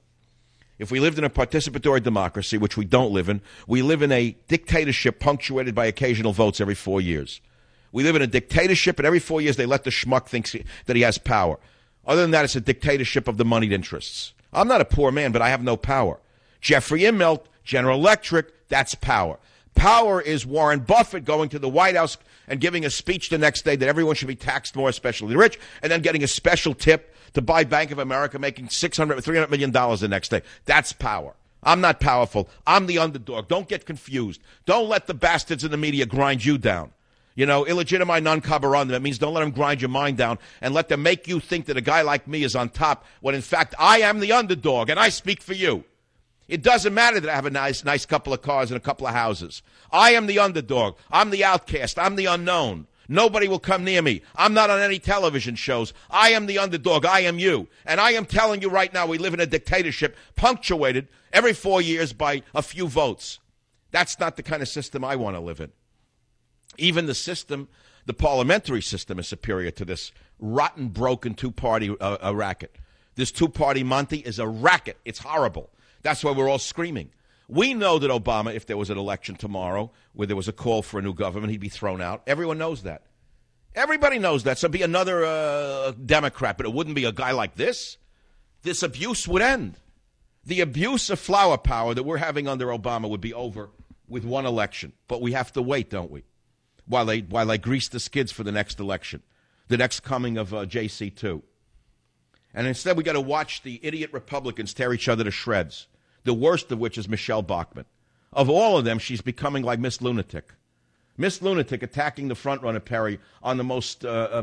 If we lived in a participatory democracy, which we don't live in, we live in a dictatorship punctuated by occasional votes every 4 years. We live in a dictatorship, and every 4 years they let the schmuck think that he has power. Other than that, it's a dictatorship of the moneyed interests. I'm not a poor man, but I have no power. Jeffrey Immelt, General Electric, that's power. Power is Warren Buffett going to the White House and giving a speech the next day that everyone should be taxed more, especially the rich, and then getting a special tip to buy Bank of America, making $300 million the next day. That's power. I'm not powerful. I'm the underdog. Don't get confused. Don't let the bastards in the media grind you down. Illegitimi non caberandum. That means don't let them grind your mind down and let them make you think that a guy like me is on top when, in fact, I am the underdog and I speak for you. It doesn't matter that I have a nice couple of cars and a couple of houses. I am the underdog. I'm the outcast. I'm the unknown. Nobody will come near me. I'm not on any television shows. I am the underdog. I am you. And I am telling you right now, we live in a dictatorship punctuated every 4 years by a few votes. That's not the kind of system I want to live in. Even the parliamentary system is superior to this rotten, broken two-party racket. This two-party Monty is a racket. It's horrible. That's why we're all screaming. We know that Obama, if there was an election tomorrow where there was a call for a new government, he'd be thrown out. Everyone knows that. Everybody knows that. So it'd be another Democrat, but it wouldn't be a guy like this. This abuse would end. The abuse of flower power that we're having under Obama would be over with one election. But we have to wait, don't we? While they grease the skids for the next election, the next coming of JC2. And instead we got to watch the idiot Republicans tear each other to shreds, the worst of which is Michelle Bachmann. Of all of them, she's becoming like Miss Lunatic. Miss Lunatic attacking the frontrunner Perry on the most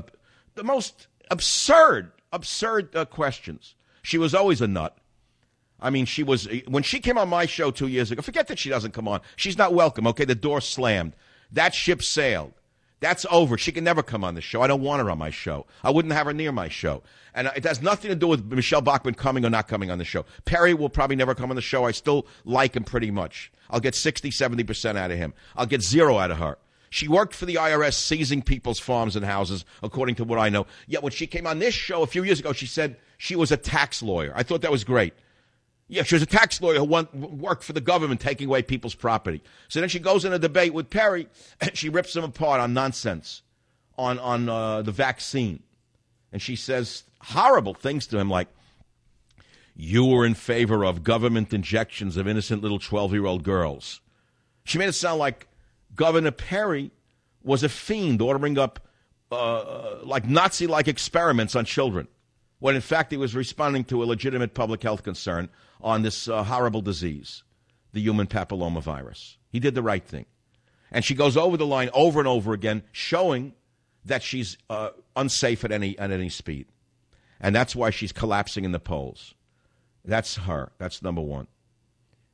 absurd questions. She was always a nut. I mean, when she came on my show 2 years ago, forget that she doesn't come on. She's not welcome, okay? The door slammed. That ship sailed. That's over. She can never come on the show. I don't want her on my show. I wouldn't have her near my show. And it has nothing to do with Michelle Bachmann coming or not coming on the show. Perry will probably never come on the show. I still like him pretty much. I'll get 60, 70% out of him. I'll get 0 out of her. She worked for the IRS seizing people's farms and houses, according to what I know. Yet when she came on this show a few years ago, she said she was a tax lawyer. I thought that was great. Yeah, she was a tax lawyer who worked for the government taking away people's property. So then she goes in a debate with Perry, and she rips him apart on nonsense, on the vaccine. And she says horrible things to him like, you were in favor of government injections of innocent little 12-year-old girls. She made it sound like Governor Perry was a fiend ordering up like Nazi-like experiments on children, when in fact he was responding to a legitimate public health concern on this horrible disease, the human papillomavirus. He did the right thing. And she goes over the line over and over again, showing that she's unsafe at any speed. And that's why she's collapsing in the polls. That's her. That's number one.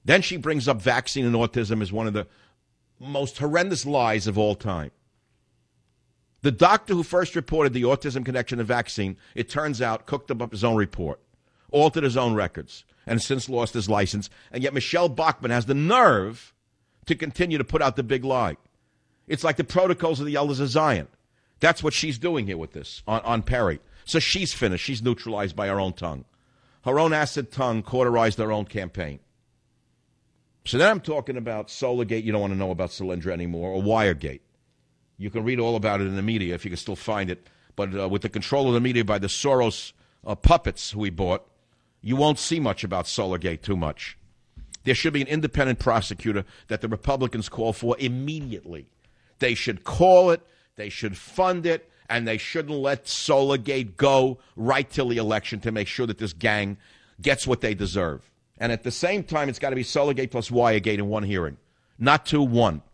Then she brings up vaccine and autism as one of the most horrendous lies of all time. The doctor who first reported the autism connection to vaccine, it turns out, cooked up his own report, altered his own records, and has since lost his license. And yet Michelle Bachmann has the nerve to continue to put out the big lie. It's like the protocols of the elders of Zion. That's what she's doing here with this on Perry. So she's finished. She's neutralized by her own tongue. Her own acid tongue cauterized her own campaign. So then I'm talking about Solargate. You don't want to know about Solyndra anymore, or Wiregate. You can read all about it in the media if you can still find it. But with the control of the media by the Soros puppets who he bought, you won't see much about Solargate too much. There should be an independent prosecutor that the Republicans call for immediately. They should call it, they should fund it, and they shouldn't let Solargate go right till the election to make sure that this gang gets what they deserve. And at the same time, it's got to be Solargate plus Wiregate in one hearing, not 2, 1.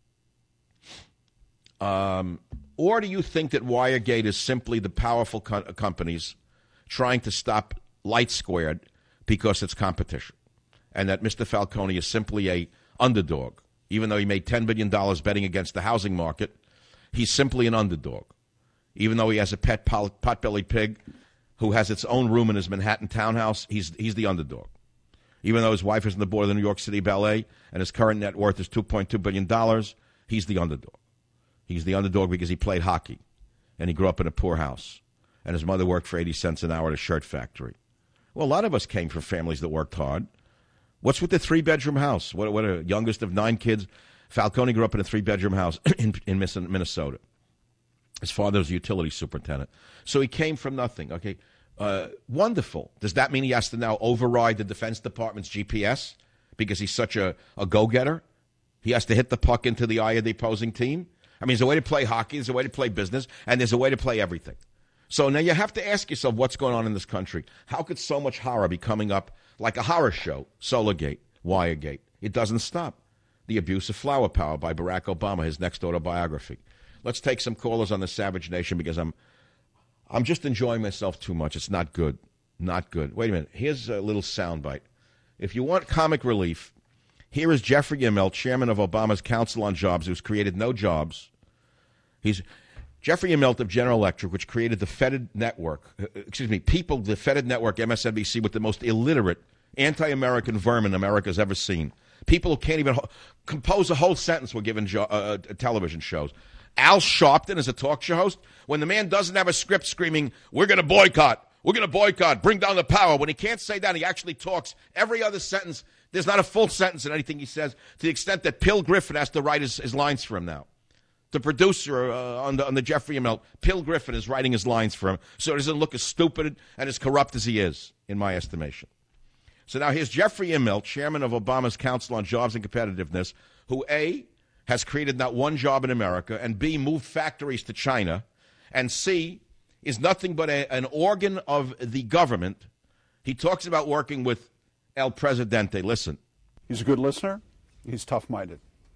Or do you think that Wiregate is simply the powerful companies trying to stop Light Squared because it's competition, and that Mr. Falcone is simply a underdog? Even though he made $10 billion betting against the housing market, he's simply an underdog. Even though he has a pet potbelly pig who has its own room in his Manhattan townhouse, he's the underdog. Even though his wife is on the board of the New York City Ballet and his current net worth is $2.2 billion, he's the underdog. He's the underdog because he played hockey, and he grew up in a poor house, and his mother worked for 80 cents an hour at a shirt factory. Well, a lot of us came from families that worked hard. What's with the 3-bedroom house? What a youngest of 9 kids. Falcone grew up in a 3-bedroom house in Minnesota. His father was a utility superintendent. So he came from nothing. Okay, wonderful. Does that mean he has to now override the Defense Department's GPS because he's such a go-getter? He has to hit the puck into the eye of the opposing team? I mean, there's a way to play hockey, there's a way to play business, and there's a way to play everything. So now you have to ask yourself what's going on in this country. How could so much horror be coming up like a horror show? Solargate, Wiregate. It doesn't stop. The Abuse of Flower Power by Barack Obama, his next autobiography. Let's take some callers on the Savage Nation because I'm just enjoying myself too much. It's not good. Not good. Wait a minute. Here's a little soundbite. If you want comic relief, here is Jeffrey Immelt, chairman of Obama's Council on Jobs, who's created no jobs. He's Jeffrey Immelt of General Electric, which created the Fetid Network, the Fetid Network, MSNBC, with the most illiterate, anti-American vermin America's ever seen. People who can't even compose a whole sentence were given television shows. Al Sharpton is a talk show host. When the man doesn't have a script screaming, we're going to boycott, bring down the power. When he can't say that, he actually talks every other sentence. There's not a full sentence in anything he says, to the extent that Pill Griffin has to write his lines for him now. The producer on the Jeffrey Immelt, Pill Griffin, is writing his lines for him, so it doesn't look as stupid and as corrupt as he is, in my estimation. So now here's Jeffrey Immelt, chairman of Obama's Council on Jobs and Competitiveness, who, A, has created not one job in America, and B, moved factories to China, and C, is nothing but an organ of the government. He talks about working with El Presidente. Listen. He's a good listener. He's tough-minded.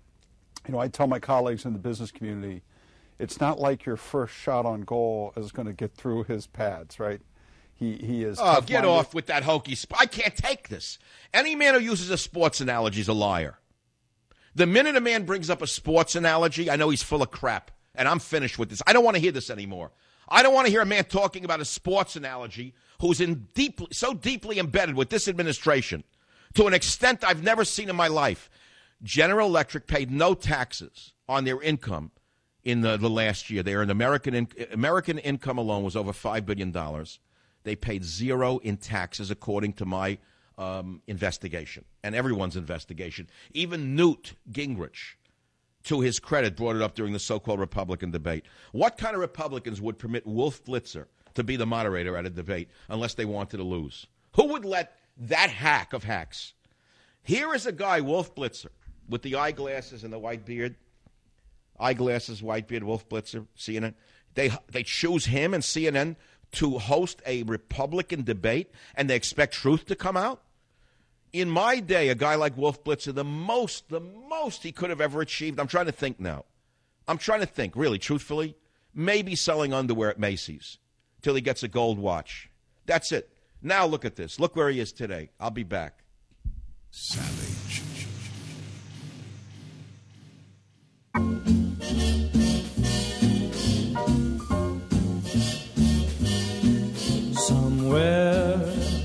You know, I tell my colleagues in the business community, it's not like your first shot on goal is going to get through his pads, right? He is tough-minded. Get off with that hokey. I can't take this. Any man who uses a sports analogy is a liar. The minute a man brings up a sports analogy, I know he's full of crap, and I'm finished with this. I don't want to hear this anymore. I don't want to hear a man talking about a sports analogy who's so deeply embedded with this administration to an extent I've never seen in my life. General Electric paid no taxes on their income in the last year. They earned American income alone was over $5 billion. They paid zero in taxes, according to my investigation and everyone's investigation. Even Newt Gingrich, to his credit, brought it up during the so-called Republican debate. What kind of Republicans would permit Wolf Blitzer to be the moderator at a debate unless they wanted to lose? Who would let that hack of hacks? Here is a guy, Wolf Blitzer, with the eyeglasses and the white beard. Eyeglasses, white beard, Wolf Blitzer, CNN. They choose him and CNN to host a Republican debate, and they expect truth to come out? In my day, a guy like Wolf Blitzer, the most he could have ever achieved, I'm trying to think now. I'm trying to think, really, truthfully, maybe selling underwear at Macy's till he gets a gold watch. That's it. Now look at this. Look where he is today. I'll be back. Savage. Somewhere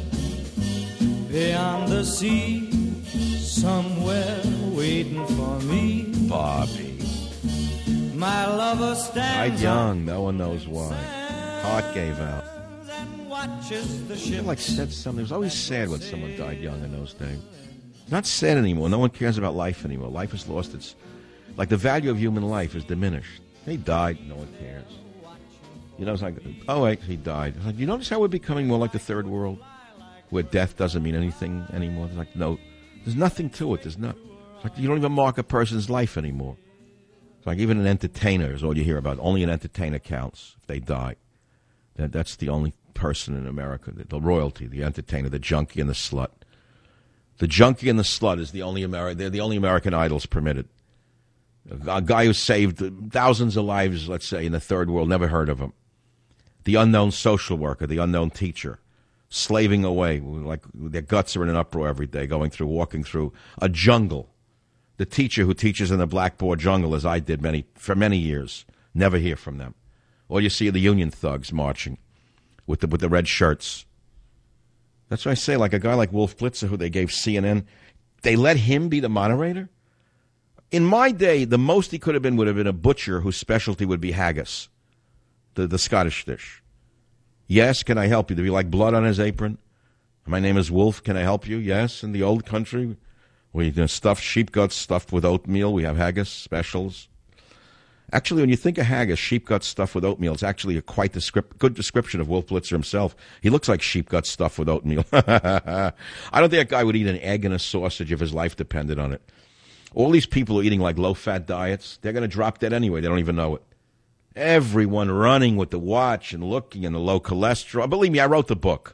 beyond the sea, somewhere waiting for me, Bobby. my lover Died stands young. No one knows why. Heart gave out. and watches the I ship. like said something. It was always sad when someone died young in those days. It's not sad anymore. No one cares about life anymore. Life has lost its... Like, the value of human life is diminished. He died. No one cares. You know, it's like, oh, wait, he died. It's like, you notice how we're becoming more like the third world? Where death doesn't mean anything anymore? It's like, no, there's nothing to it. It's like you don't even mark a person's life anymore. It's like even an entertainer is all you hear about. Only an entertainer counts if they die. That's the only person in America, the royalty, the entertainer, the junkie and the slut. The junkie and the slut is the only they're the only American idols permitted. A guy who saved thousands of lives, let's say, in the third world, never heard of him. The unknown social worker, the unknown teacher, slaving away, like their guts are in an uproar every day, walking through a jungle. The teacher who teaches in the blackboard jungle, as I did for many years, never hear from them. All you see are the Union thugs marching with the red shirts. That's what I say, like a guy like Wolf Blitzer, who they gave CNN, they let him be the moderator? In my day, the most he could have been would have been a butcher whose specialty would be haggis, the Scottish dish. Yes, can I help you? There'd be like blood on his apron. My name is Wolf. Can I help you? Yes, in the old country, we stuff sheep guts stuffed with oatmeal. We have haggis specials. Actually, when you think of haggis, sheep guts stuffed with oatmeal, it's actually a quite good description of Wolf Blitzer himself. He looks like sheep guts stuffed with oatmeal. I don't think that guy would eat an egg and a sausage if his life depended on it. All these people are eating like low-fat diets. They're going to drop dead anyway. They don't even know it. Everyone running with the watch and looking and the low cholesterol. Believe me, I wrote the book.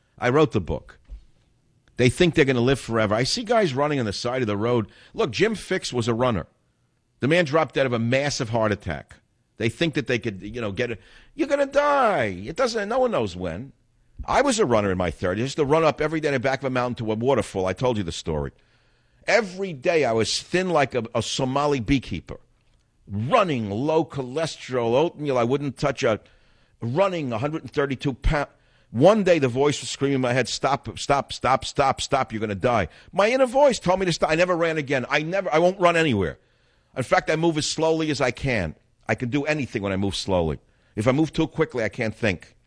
They think they're going to live forever. I see guys running on the side of the road. Look, Jim Fixx was a runner. The man dropped dead of a massive heart attack. They think that they could, get it. You're going to die. It doesn't. No one knows when. I was a runner in my 30s. I used to run up every day in the back of a mountain to a waterfall. I told you the story. Every day I was thin like a Somali beekeeper. Running, low cholesterol, oatmeal. I wouldn't touch running 132 pounds. One day the voice was screaming in my head, stop, you're going to die. My inner voice told me to stop. I never ran again. I won't run anywhere. In fact, I move as slowly as I can. I can do anything when I move slowly. If I move too quickly, I can't think.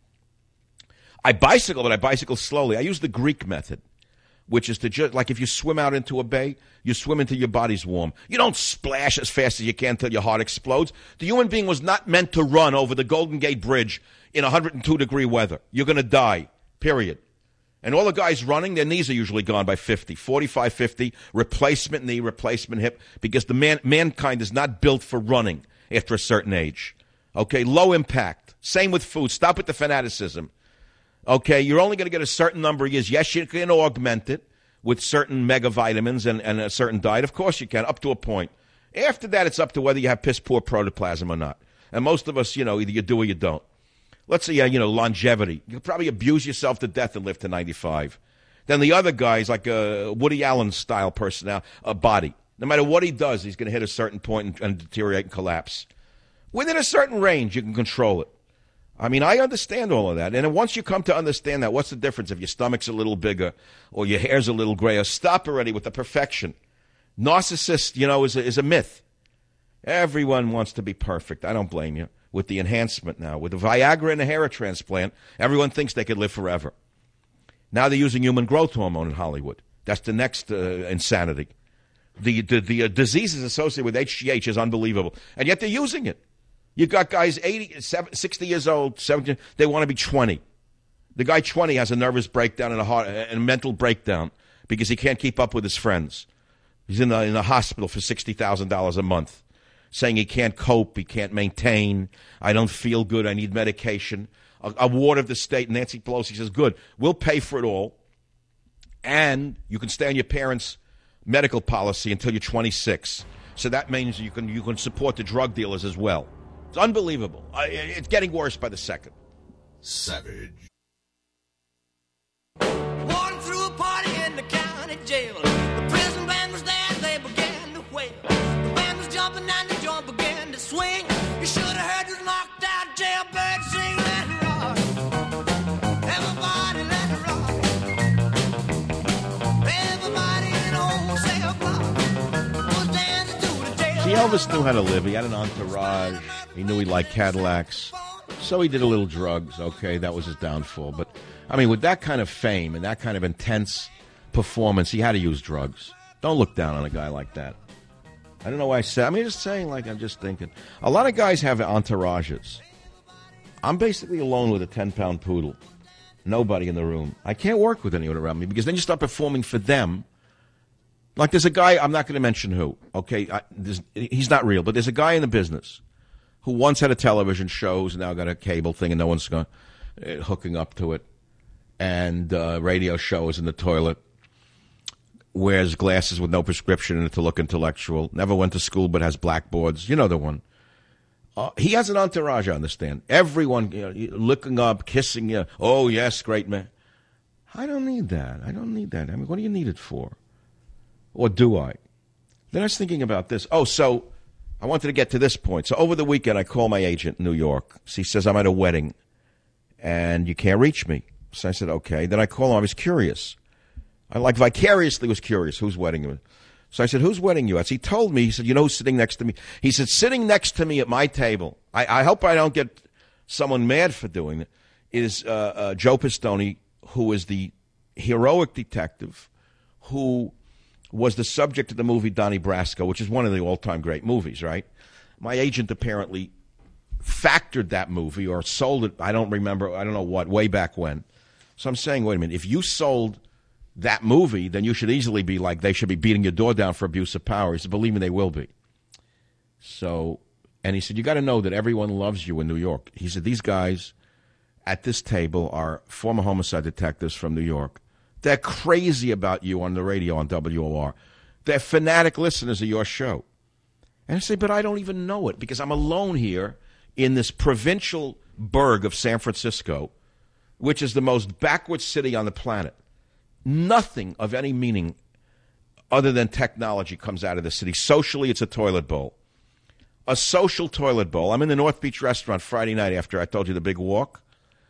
I bicycle, but I bicycle slowly. I use the Greek method, which is to just, like if you swim out into a bay, you swim until your body's warm. You don't splash as fast as you can until your heart explodes. The human being was not meant to run over the Golden Gate Bridge in 102-degree weather. You're going to die, period. And all the guys running, their knees are usually gone by 50, 45, 50, replacement knee, replacement hip, because mankind is not built for running after a certain age. Okay, low impact. Same with food. Stop with the fanaticism. Okay, you're only going to get a certain number of years. Yes, you can augment it with certain mega vitamins and a certain diet. Of course you can, up to a point. After that, it's up to whether you have piss-poor protoplasm or not. And most of us, either you do or you don't. Let's say, longevity. You'll probably abuse yourself to death and live to 95. Then the other guy's like a Woody Allen-style personality, a body. No matter what he does, he's going to hit a certain point and deteriorate and collapse. Within a certain range, you can control it. I mean, I understand all of that. And once you come to understand that, what's the difference if your stomach's a little bigger or your hair's a little grayer? Stop already with the perfection. Narcissist, is a myth. Everyone wants to be perfect. I don't blame you. With the enhancement now, with the Viagra and the hair transplant, everyone thinks they could live forever. Now they're using human growth hormone in Hollywood. That's the next insanity. The diseases associated with HGH is unbelievable. And yet they're using it. You got guys 60 years old, 17, they want to be 20. The guy 20 has a nervous breakdown and a mental breakdown because he can't keep up with his friends. He's in the hospital for $60,000 a month, saying he can't cope, he can't maintain, I don't feel good, I need medication. A ward of the state, Nancy Pelosi says, good, we'll pay for it all, and you can stay on your parents' medical policy until you're 26. So that means you can support the drug dealers as well. It's unbelievable. It's getting worse by the second. Savage. Walking through a party in the county jail. The prison band was there, they began to wail. The band was jumping and the joint Elvis knew how to live. He had an entourage. He knew he liked Cadillacs. So he did a little drugs. Okay, that was his downfall. But, I mean, with that kind of fame and that kind of intense performance, he had to use drugs. Don't look down on a guy like that. I don't know why I said. I mean, just saying, like, I'm just thinking. A lot of guys have entourages. I'm basically alone with a 10-pound poodle. Nobody in the room. I can't work with anyone around me because then you start performing for them. Like there's a guy, I'm not going to mention who, okay? He's not real, but there's a guy in the business who once had a television show, who's now got a cable thing, and no one's hooking up to it. And radio show is in the toilet. Wears glasses with no prescription in it to look intellectual. Never went to school but has blackboards. You know the one. He has an entourage, I understand. Everyone looking up, kissing you. Oh, yes, great man. I don't need that. I mean, what do you need it for? Or do I? Then I was thinking about this. Oh, so I wanted to get to this point. So over the weekend, I call my agent in New York. So he says, I'm at a wedding, and you can't reach me. So I said, okay. Then I call him. I was curious. I vicariously was curious whose wedding it was. So I said, whose wedding you at? So he told me, he said, you know who's sitting next to me? He said, sitting next to me at my table, I hope I don't get someone mad for doing it, is Joe Pistone, who is the heroic detective who was the subject of the movie Donnie Brasco, which is one of the all-time great movies, right? My agent apparently factored that movie or sold it, I don't remember, I don't know what, way back when. So I'm saying, wait a minute, if you sold that movie, then you should easily be like, they should be beating your door down for abuse of power. He said, believe me, they will be. So, and he said, you got to know that everyone loves you in New York. He said, these guys at this table are former homicide detectives from New York. They're crazy about you on the radio on WOR. They're fanatic listeners of your show. And I say, but I don't even know it because I'm alone here in this provincial burg of San Francisco, which is the most backward city on the planet. Nothing of any meaning other than technology comes out of the city. Socially, it's a toilet bowl. A social toilet bowl. I'm in the North Beach restaurant Friday night after I told you the big walk.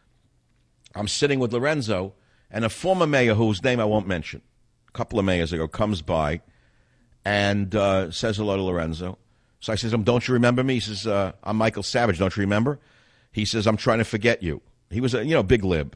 I'm sitting with Lorenzo, and a former mayor whose name I won't mention, a couple of mayors ago, comes by and says hello to Lorenzo. So I says, don't you remember me? He says, I'm Michael Savage. Don't you remember? He says, I'm trying to forget you. He was a big lib.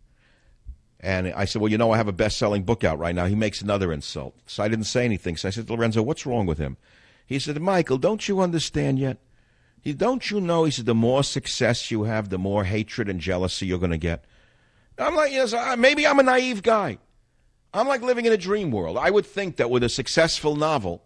And I said, well, I have a best-selling book out right now. He makes another insult. So I didn't say anything. So I said, Lorenzo, what's wrong with him? He said, Michael, don't you understand yet? Don't you know, he said, the more success you have, the more hatred and jealousy you're going to get. I'm like, yes, maybe I'm a naive guy. I'm like living in a dream world. I would think that with a successful novel,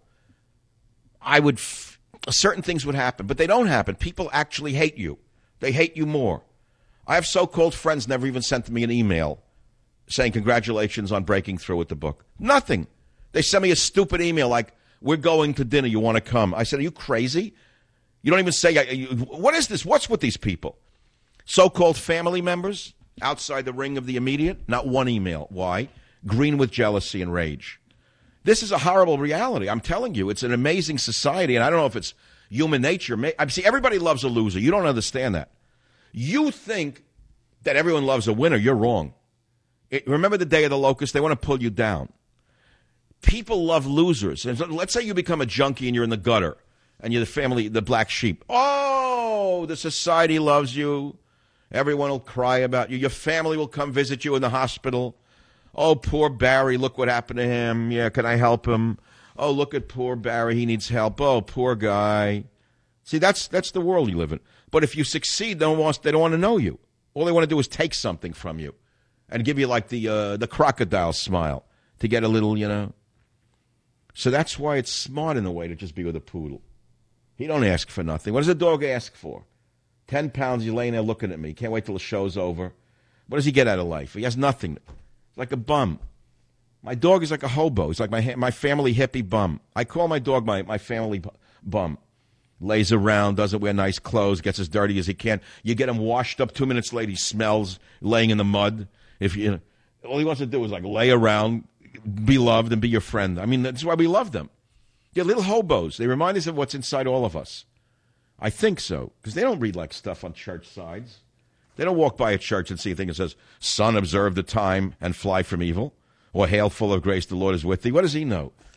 certain things would happen. But they don't happen. People actually hate you. They hate you more. I have so-called friends never even sent me an email saying congratulations on breaking through with the book. Nothing. They sent me a stupid email like, we're going to dinner, you want to come? I said, are you crazy? You don't even say, what is this? What's with these people? So-called family members outside the ring of the immediate? Not one email. Why? Green with jealousy and rage. This is a horrible reality. I'm telling you, it's an amazing society, and I don't know if it's human nature. See, everybody loves a loser. You don't understand that. You think that everyone loves a winner. You're wrong. Remember the day of the locust? They want to pull you down. People love losers. And let's say you become a junkie and you're in the gutter and you're the family, the black sheep. Oh, the society loves you. Everyone will cry about you. Your family will come visit you in the hospital. Oh, poor Barry, look what happened to him. Yeah, can I help him? Oh, look at poor Barry, he needs help. Oh, poor guy. See, that's the world you live in. But if you succeed, they don't want to know you. All they want to do is take something from you. And give you like the crocodile smile to get a little, So that's why it's smart in a way to just be with a poodle. He don't ask for nothing. What does a dog ask for? 10 pounds, you're laying there looking at me. Can't wait till the show's over. What does he get out of life? He has nothing. He's like a bum. My dog is like a hobo. He's like my family hippie bum. I call my dog my family bum. Lays around, doesn't wear nice clothes, gets as dirty as he can. You get him washed up 2 minutes later, he smells, laying in the mud. All he wants to do is like lay around, be loved, and be your friend. I mean, that's why we love them. They're little hobos. They remind us of what's inside all of us. I think so, because they don't read like stuff on church sides. They don't walk by a church and see a thing that says, "Son, observe the time and fly from evil," or "Hail, full of grace, the Lord is with thee." What does he know?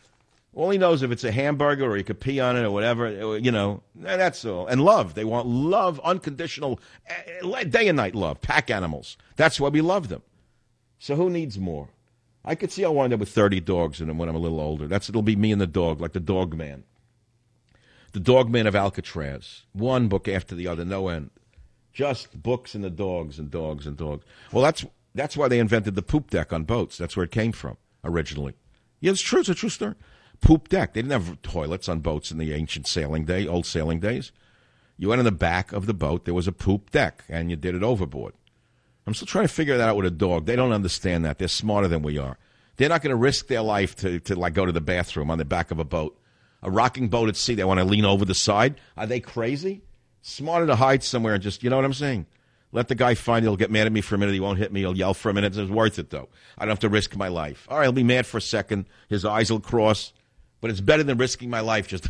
All he knows if it's a hamburger or he could pee on it or whatever, you know, that's all. And love. They want love, unconditional, day and night love, pack animals. That's why we love them. So who needs more? I could see I'll wind up with 30 dogs in them when I'm a little older. It'll be me and the dog, like the Dog Man. The Dog Man of Alcatraz. One book after the other, no end. Just books and the dogs and dogs and dogs. Well, that's why they invented the poop deck on boats. That's where it came from originally. Yeah, it's true. It's a true story. Poop deck. They didn't have toilets on boats in the ancient old sailing days. You went in the back of the boat. There was a poop deck, and you did it overboard. I'm still trying to figure that out with a dog. They don't understand that. They're smarter than we are. They're not going to risk their life to like go to the bathroom on the back of a boat. A rocking boat at sea, they want to lean over the side. Are they crazy? Smarter to hide somewhere and just, you know what I'm saying? Let the guy find it. He'll get mad at me for a minute. He won't hit me. He'll yell for a minute. It's worth it, though. I don't have to risk my life. All right, he'll be mad for a second. His eyes will cross. But it's better than risking my life. Just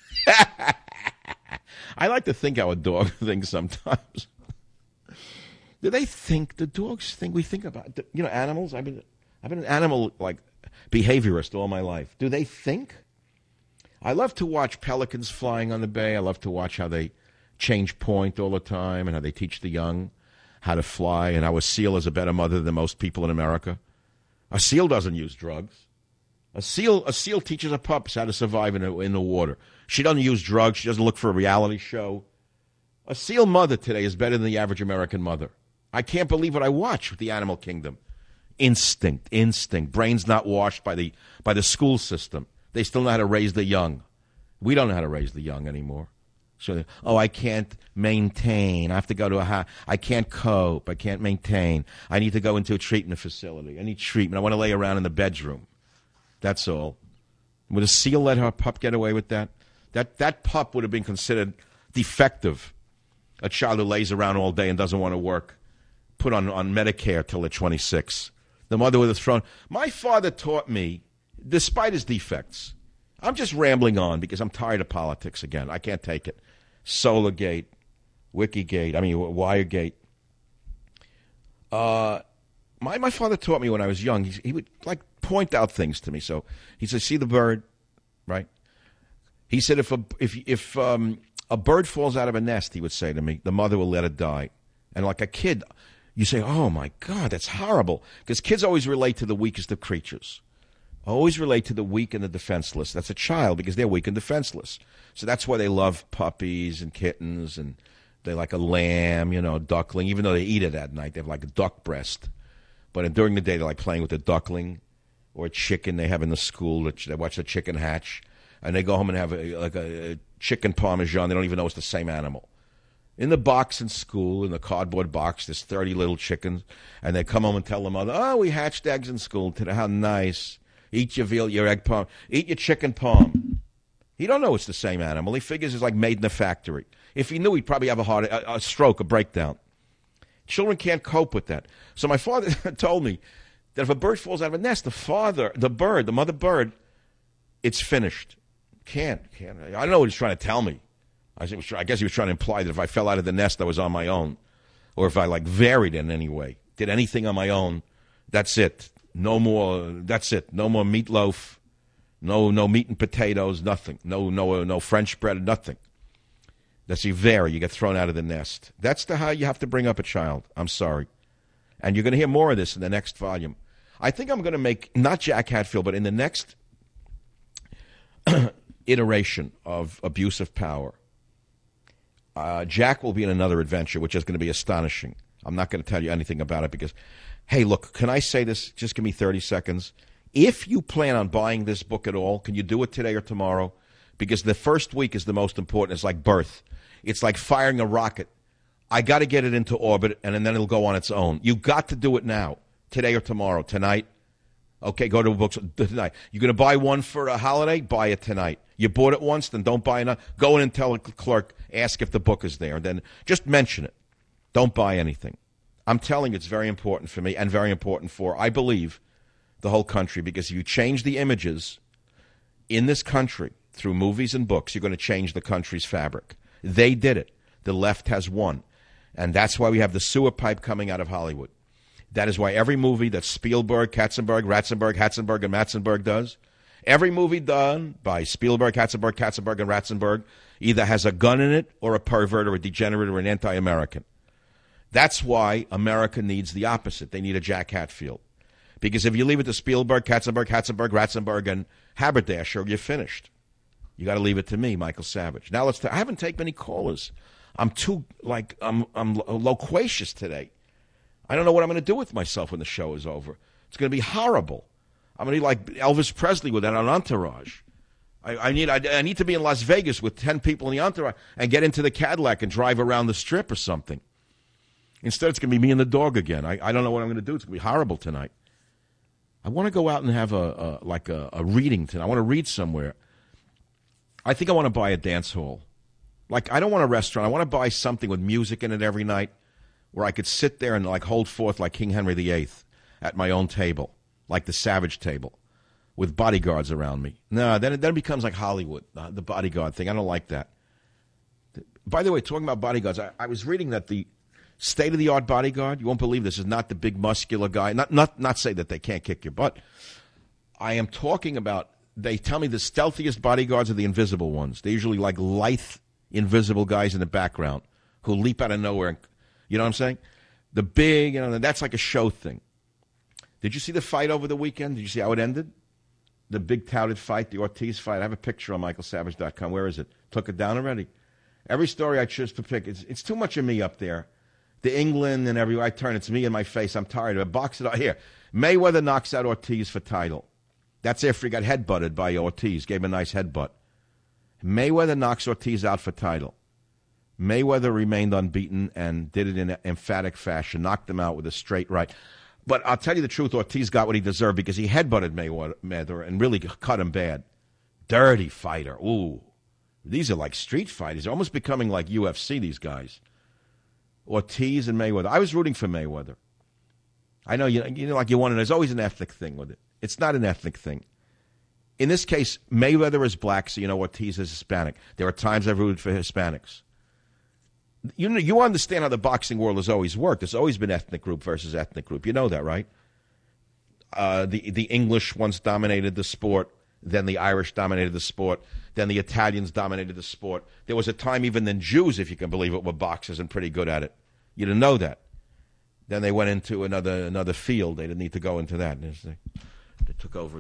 I like to think how a dog thinks sometimes. Do they think, the dogs think, we think about, you know, animals? I've been an animal, like, behaviorist all my life. Do they think? I love to watch pelicans flying on the bay. I love to watch how they change point all the time and how they teach the young how to fly and how a seal is a better mother than most people in America. A seal doesn't use drugs. A seal teaches her pups how to survive in the water. She doesn't use drugs. She doesn't look for a reality show. A seal mother today is better than the average American mother. I can't believe what I watch with the animal kingdom. Instinct. Brains not washed by the school system. They still know how to raise the young. We don't know how to raise the young anymore. So, I can't maintain. I have to go to I can't cope. I can't maintain. I need to go into a treatment facility. I need treatment. I want to lay around in the bedroom. That's all. Would a seal let her pup get away with that? That pup would have been considered defective. A child who lays around all day and doesn't want to work, put on Medicare till they're 26. The mother would have thrown. My father taught me, despite his defects, I'm just rambling on because I'm tired of politics again. I can't take it. Solargate, Wiregate. My father taught me when I was young. He would like point out things to me. So he said, "See the bird, right?" He said, "If a bird falls out of a nest," he would say to me, "the mother will let it die." And like a kid, you say, "Oh my God, that's horrible," because kids always relate to the weakest of creatures. Always relate to the weak and the defenseless. That's a child because they're weak and defenseless. So that's why they love puppies and kittens, and they like a lamb, duckling. Even though they eat it at night, they have like a duck breast. But during the day, they like playing with the duckling or a chicken they have in the school. They watch the chicken hatch, and they go home and have a chicken parmesan. They don't even know it's the same animal. In the box in school, in the cardboard box, there's 30 little chickens, and they come home and tell the mother, "Oh, we hatched eggs in school today. How nice. Eat your egg palm. Eat your chicken palm." He don't know it's the same animal. He figures it's like made in a factory. If he knew, he'd probably have a stroke, a breakdown. Children can't cope with that. So my father told me that if a bird falls out of a nest, the mother bird, it's finished. Can't. I don't know what he's trying to tell me. I guess he was trying to imply that if I fell out of the nest, I was on my own. Or if I varied in any way, did anything on my own, that's it. No more. That's it. No more meatloaf. No meat and potatoes. Nothing. No French bread. Nothing. That's you vary. You get thrown out of the nest. That's how you have to bring up a child. I'm sorry, and you're going to hear more of this in the next volume. I think I'm going to make not Jack Hatfield, but in the next iteration of Abuse of Power, Jack will be in another adventure, which is going to be astonishing. I'm not going to tell you anything about it because. Hey, look, can I say this? Just give me 30 seconds. If you plan on buying this book at all, can you do it today or tomorrow? Because the first week is the most important. It's like birth. It's like firing a rocket. I got to get it into orbit, and then it'll go on its own. You got to do it now, today or tomorrow, tonight. Okay, go to books tonight. You're going to buy one for a holiday? Buy it tonight. You bought it once, then don't buy another. Go in and tell a clerk, ask if the book is there. Then just mention it. Don't buy anything. I'm telling you, it's very important for me and very important for, I believe, the whole country. Because if you change the images in this country through movies and books, you're going to change the country's fabric. They did it. The left has won. And that's why we have the sewer pipe coming out of Hollywood. That is why every movie that Spielberg, Katzenberg, Ratzenberg, Hatzenberg, and Matzenberg does, Every movie done by Spielberg, Katzenberg, and Ratzenberg either has a gun in it or a pervert or a degenerate or an anti-American. That's why America needs the opposite. They need a Jack Hatfield. Because if you leave it to Spielberg, Katzenberg, Ratzenberg, and Haberdasher, you're finished. You got to leave it to me, Michael Savage. Now I haven't taken many callers. I'm too I'm loquacious today. I don't know what I'm going to do with myself when the show is over. It's going to be horrible. I'm going to be like Elvis Presley with an entourage. I need to be in Las Vegas with 10 people in the entourage and get into the Cadillac and drive around the strip or something. Instead, it's going to be me and the dog again. I don't know what I'm going to do. It's going to be horrible tonight. I want to go out and have a reading tonight. I want to read somewhere. I think I want to buy a dance hall. Like, I don't want a restaurant. I want to buy something with music in it every night where I could sit there and, like, hold forth like King Henry VIII at my own table, like the Savage table, with bodyguards around me. No, then it becomes like Hollywood, the bodyguard thing. I don't like that. By the way, talking about bodyguards, I was reading that the state-of-the-art bodyguard, you won't believe this, is not the big muscular guy. Not say that they can't kick your butt. I am talking about, they tell me the stealthiest bodyguards are the invisible ones. They're usually like lithe, invisible guys in the background who leap out of nowhere. You know what I'm saying? The big, that's like a show thing. Did you see the fight over the weekend? Did you see how it ended? The big touted fight, the Ortiz fight. I have a picture on michaelsavage.com. Where is it? Took it down already. Every story I choose to pick, it's too much of me up there. The England and everywhere I turn, it's me in my face. I'm tired of it. Box it out. Here, Mayweather knocks out Ortiz for title. That's after he got headbutted by Ortiz. Gave him a nice headbutt. Mayweather knocks Ortiz out for title. Mayweather remained unbeaten and did it in an emphatic fashion. Knocked him out with a straight right. But I'll tell you the truth, Ortiz got what he deserved because he headbutted Mayweather and really cut him bad. Dirty fighter. Ooh. These are like street fighters. They're almost becoming like UFC, these guys. Ortiz and Mayweather. I was rooting for Mayweather. I know, like you want to, there's always an ethnic thing with it. It's not an ethnic thing. In this case, Mayweather is black, so Ortiz is Hispanic. There are times I've rooted for Hispanics. You understand how the boxing world has always worked. There's always been ethnic group versus ethnic group. You know that, right? The English once dominated the sport. Then the Irish dominated the sport. Then the Italians dominated the sport. There was a time even the Jews, if you can believe it, were boxers and pretty good at it. You didn't know that. Then they went into another field. They didn't need to go into that. They took over.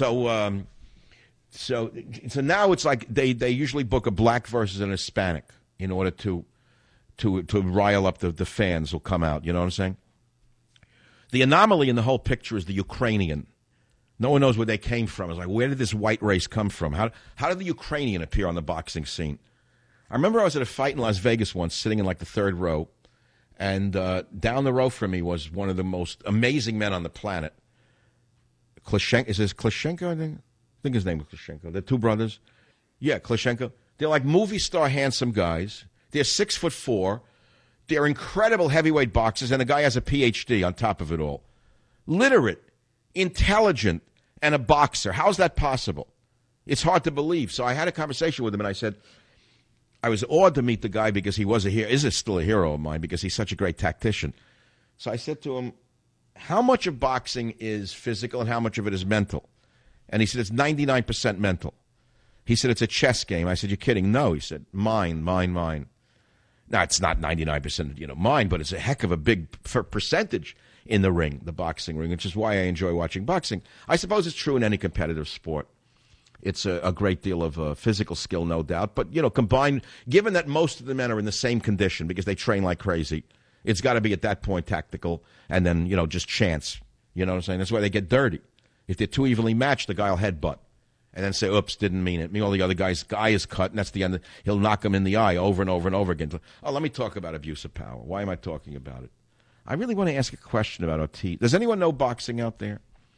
So now it's like they usually book a black versus an Hispanic in order to rile up the fans who'll come out. You know what I'm saying? The anomaly in the whole picture is the Ukrainian. No one knows where they came from. It's like, where did this white race come from? How did the Ukrainian appear on the boxing scene? I remember I was at a fight in Las Vegas once, sitting in like the third row, and down the row from me was one of the most amazing men on the planet. Klitschenko, is this Klitschenko? I think his name was Klitschenko. They're two brothers. Yeah, Klitschenko. They're like movie star handsome guys. They're 6'4". They're incredible heavyweight boxers, and the guy has a PhD on top of it all. Literate, intelligent, and a boxer. How's that possible? It's hard to believe. So I had a conversation with him, and I said, I was awed to meet the guy because he was still a hero of mine because he's such a great tactician. So I said to him, how much of boxing is physical and how much of it is mental? And he said, it's 99% mental. He said, it's a chess game. I said, you're kidding. No, he said, mine. Now, it's not 99%, mine, but it's a heck of a big percentage in the ring, the boxing ring, which is why I enjoy watching boxing. I suppose it's true in any competitive sport. It's a great deal of physical skill, no doubt. But, combined, given that most of the men are in the same condition because they train like crazy, it's got to be at that point tactical and then, just chance. You know what I'm saying? That's why they get dirty. If they're too evenly matched, the guy will headbutt and then say, oops, didn't mean it. Meanwhile, the other guy's eye is cut, and that's the end. He'll knock him in the eye over and over and over again. Oh, let me talk about abuse of power. Why am I talking about it? I really want to ask a question about Ortiz. Does anyone know boxing out there?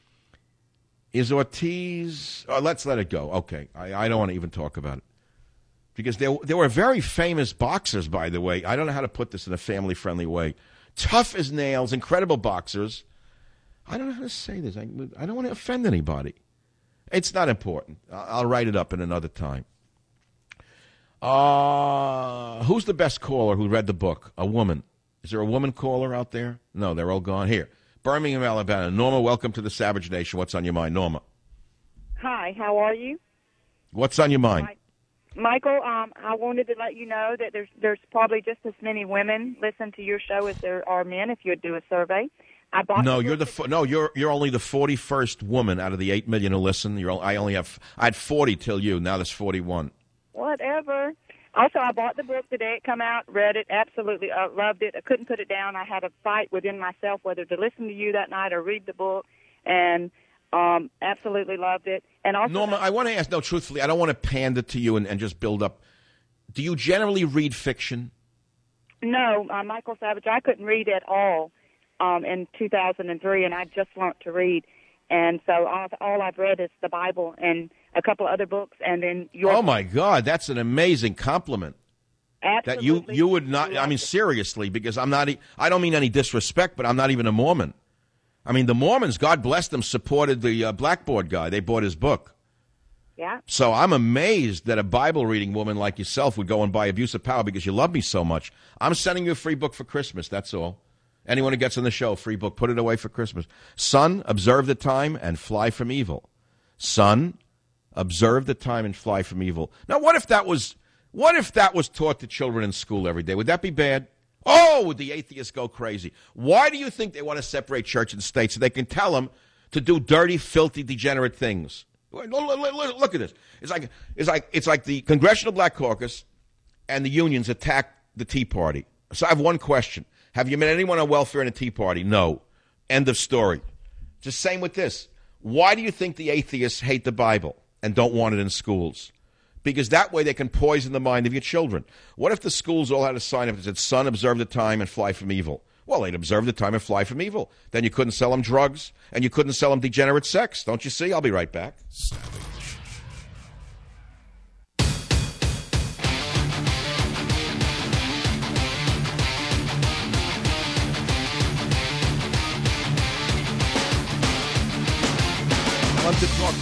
Is Ortiz... Oh, let's let it go. Okay, I don't want to even talk about it. Because there were very famous boxers, by the way. I don't know how to put this in a family-friendly way. Tough as nails, incredible boxers. I don't know how to say this. I don't want to offend anybody. It's not important. I'll write it up in another time. Who's the best caller who read the book? A woman. Is there a woman caller out there? No, they're all gone. Here. Birmingham, Alabama. Norma, welcome to the Savage Nation. What's on your mind, Norma? Hi, how are you? What's on your mind? Michael, I wanted to let you know that there's probably just as many women listen to your show as there are men. If you would do a survey, No, you're only the 41st woman out of the 8 million who listen. I had 40 till you. Now there's 41. Whatever. Also, I bought the book the day it come out, read it, absolutely loved it. I couldn't put it down. I had a fight within myself whether to listen to you that night or read the book, and absolutely loved it. And also, Norma, I want to ask, truthfully, I don't want to pander to you and just build up. Do you generally read fiction? No, Michael Savage, I couldn't read at all in 2003, and I just learned to read. And so all I've read is the Bible and a couple of other books, and then your. Oh my God, that's an amazing compliment. Absolutely. That you would not. I mean, seriously, because I'm not. I don't mean any disrespect, but I'm not even a Mormon. I mean, the Mormons, God bless them, supported the Blackboard guy. They bought his book. Yeah. So I'm amazed that a Bible-reading woman like yourself would go and buy Abuse of Power because you love me so much. I'm sending you a free book for Christmas, that's all. Anyone who gets on the show, free book, put it away for Christmas. Son, observe the time and fly from evil. Son, observe the time and fly from evil. Now, what if that was taught to children in school every day? Would that be bad? Oh, would the atheists go crazy? Why do you think they want to separate church and state so they can tell them to do dirty, filthy, degenerate things? Look at this. It's like the Congressional Black Caucus and the unions attacked the Tea Party. So I have one question. Have you met anyone on welfare in a Tea Party? No. End of story. It's the same with this. Why do you think the atheists hate the Bible and don't want it in schools? Because that way they can poison the mind of your children. What if the schools all had a sign up that said, son, observe the time and fly from evil? Well, they'd observe the time and fly from evil. Then you couldn't sell them drugs, and you couldn't sell them degenerate sex. Don't you see? I'll be right back. Savage. Love to talk.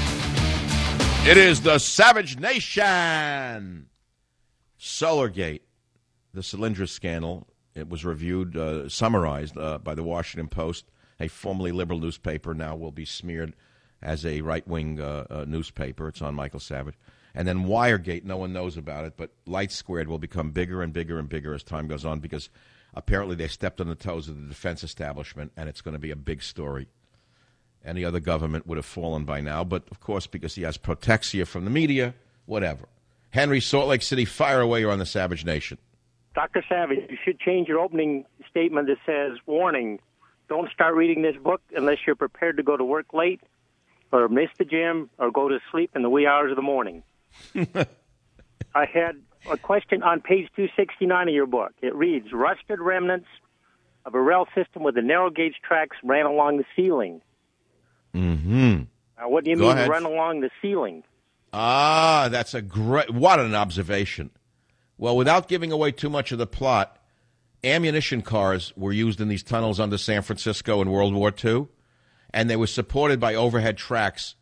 It is the Savage Nation. Solargate, the Cylindra scandal. It was reviewed, summarized by the Washington Post, a formerly liberal newspaper, now will be smeared as a right-wing newspaper. It's on Michael Savage. And then Wiregate, no one knows about it, but Light Squared will become bigger and bigger and bigger as time goes on because apparently they stepped on the toes of the defense establishment, and it's going to be a big story. Any other government would have fallen by now, but, of course, because he has protexia from the media, whatever. Henry, Salt Lake City, fire away. You're on the Savage Nation. Dr. Savage, you should change your opening statement that says, warning, don't start reading this book unless you're prepared to go to work late or miss the gym or go to sleep in the wee hours of the morning. I had a question on page 269 of your book. It reads, rusted remnants of a rail system with the narrow gauge tracks ran along the ceiling. Mm-hmm. Now, what do you mean run along the ceiling? Ah, that's what an observation. Well, without giving away too much of the plot, ammunition cars were used in these tunnels under San Francisco in World War II, and they were supported by overhead tracks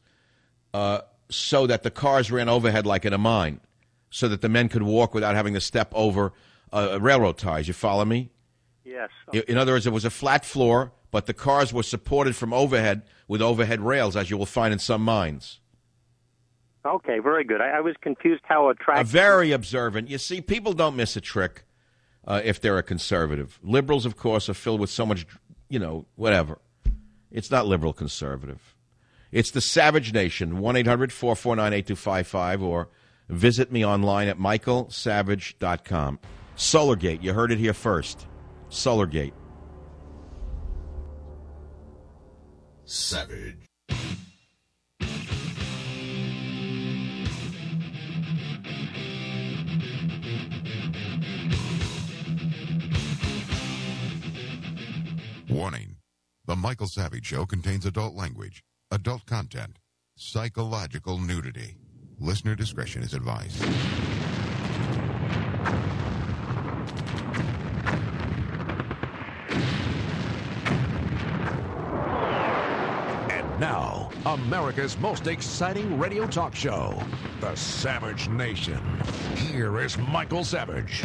so that the cars ran overhead like in a mine, so that the men could walk without having to step over railroad ties. You follow me? Yes. In other words, it was a flat floor, but the cars were supported from overhead with overhead rails, as you will find in some mines. Okay, very good. I was confused how a track... Very observant. You see, people don't miss a trick if they're a conservative. Liberals, of course, are filled with so much, whatever. It's not liberal conservative. It's the Savage Nation, 1-800-449-8255, or visit me online at michaelsavage.com. Solargate, you heard it here first. Solargate. Savage. Warning. The Michael Savage Show contains adult language, adult content, psychological nudity. Listener discretion is advised. Now, America's most exciting radio talk show, The Savage Nation. Here is Michael Savage.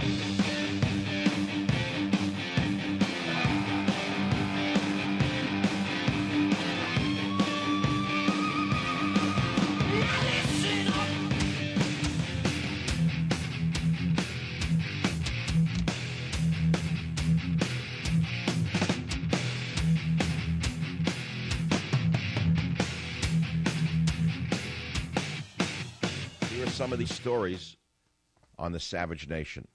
with some of these stories on the Savage Nation.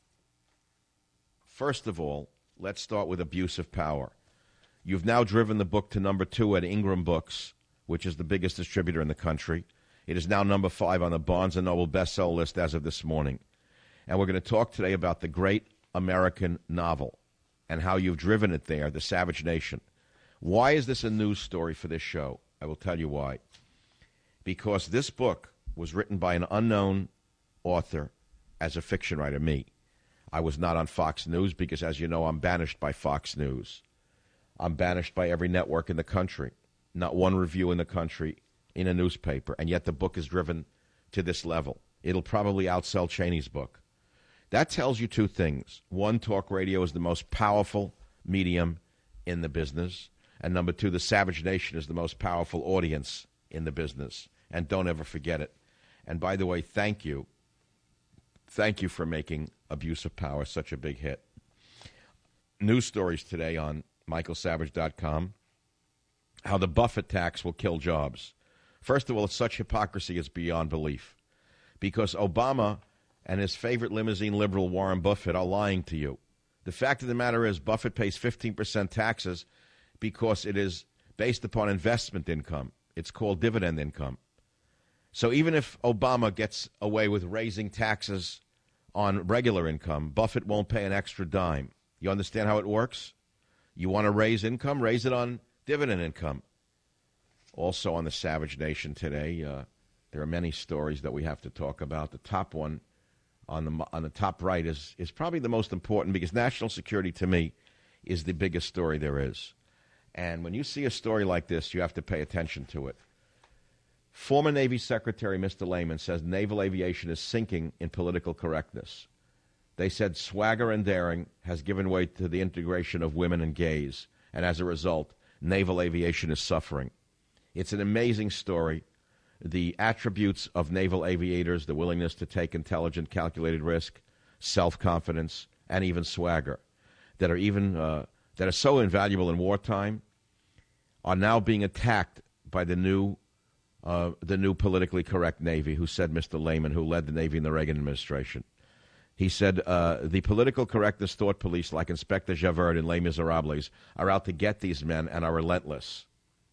First of all, let's start with abuse of power. You've now driven the book to number 2 at Ingram Books, which is the biggest distributor in the country. It is now number 5 on the Barnes & Noble bestseller list as of this morning. And we're going to talk today about the great American novel and how you've driven it there, The Savage Nation. Why is this a news story for this show? I will tell you why. Because this book was written by an unknown author as a fiction writer, me. I was not on Fox News because, as you know, I'm banished by Fox News. I'm banished by every network in the country. Not one review in the country in a newspaper, and yet the book is driven to this level. It'll probably outsell Cheney's book. That tells you two things. One, talk radio is the most powerful medium in the business, and number 2, the Savage Nation is the most powerful audience in the business, and don't ever forget it. And by the way, thank you. Thank you for making Abuse of Power such a big hit. News stories today on michaelsavage.com, how the Buffett tax will kill jobs. First of all, it's such hypocrisy, it's beyond belief. Because Obama and his favorite limousine liberal, Warren Buffett, are lying to you. The fact of the matter is Buffett pays 15% taxes because it is based upon investment income. It's called dividend income. So even if Obama gets away with raising taxes on regular income, Buffett won't pay an extra dime. You understand how it works? You want to raise income, raise it on dividend income. Also on the Savage Nation today, there are many stories that we have to talk about. The top one on the top right is probably the most important because national security to me is the biggest story there is. And when you see a story like this, you have to pay attention to it. Former Navy Secretary Mr. Lehman says naval aviation is sinking in political correctness. They said swagger and daring has given way to the integration of women and gays, and as a result, naval aviation is suffering. It's an amazing story. The attributes of naval aviators, the willingness to take intelligent, calculated risk, self-confidence, and even swagger, that are so invaluable in wartime, are now being attacked by the new politically correct Navy, who said Mr. Lehman, who led the Navy in the Reagan administration. He said, the political correctness thought police like Inspector Javert in Les Miserables are out to get these men and are relentless.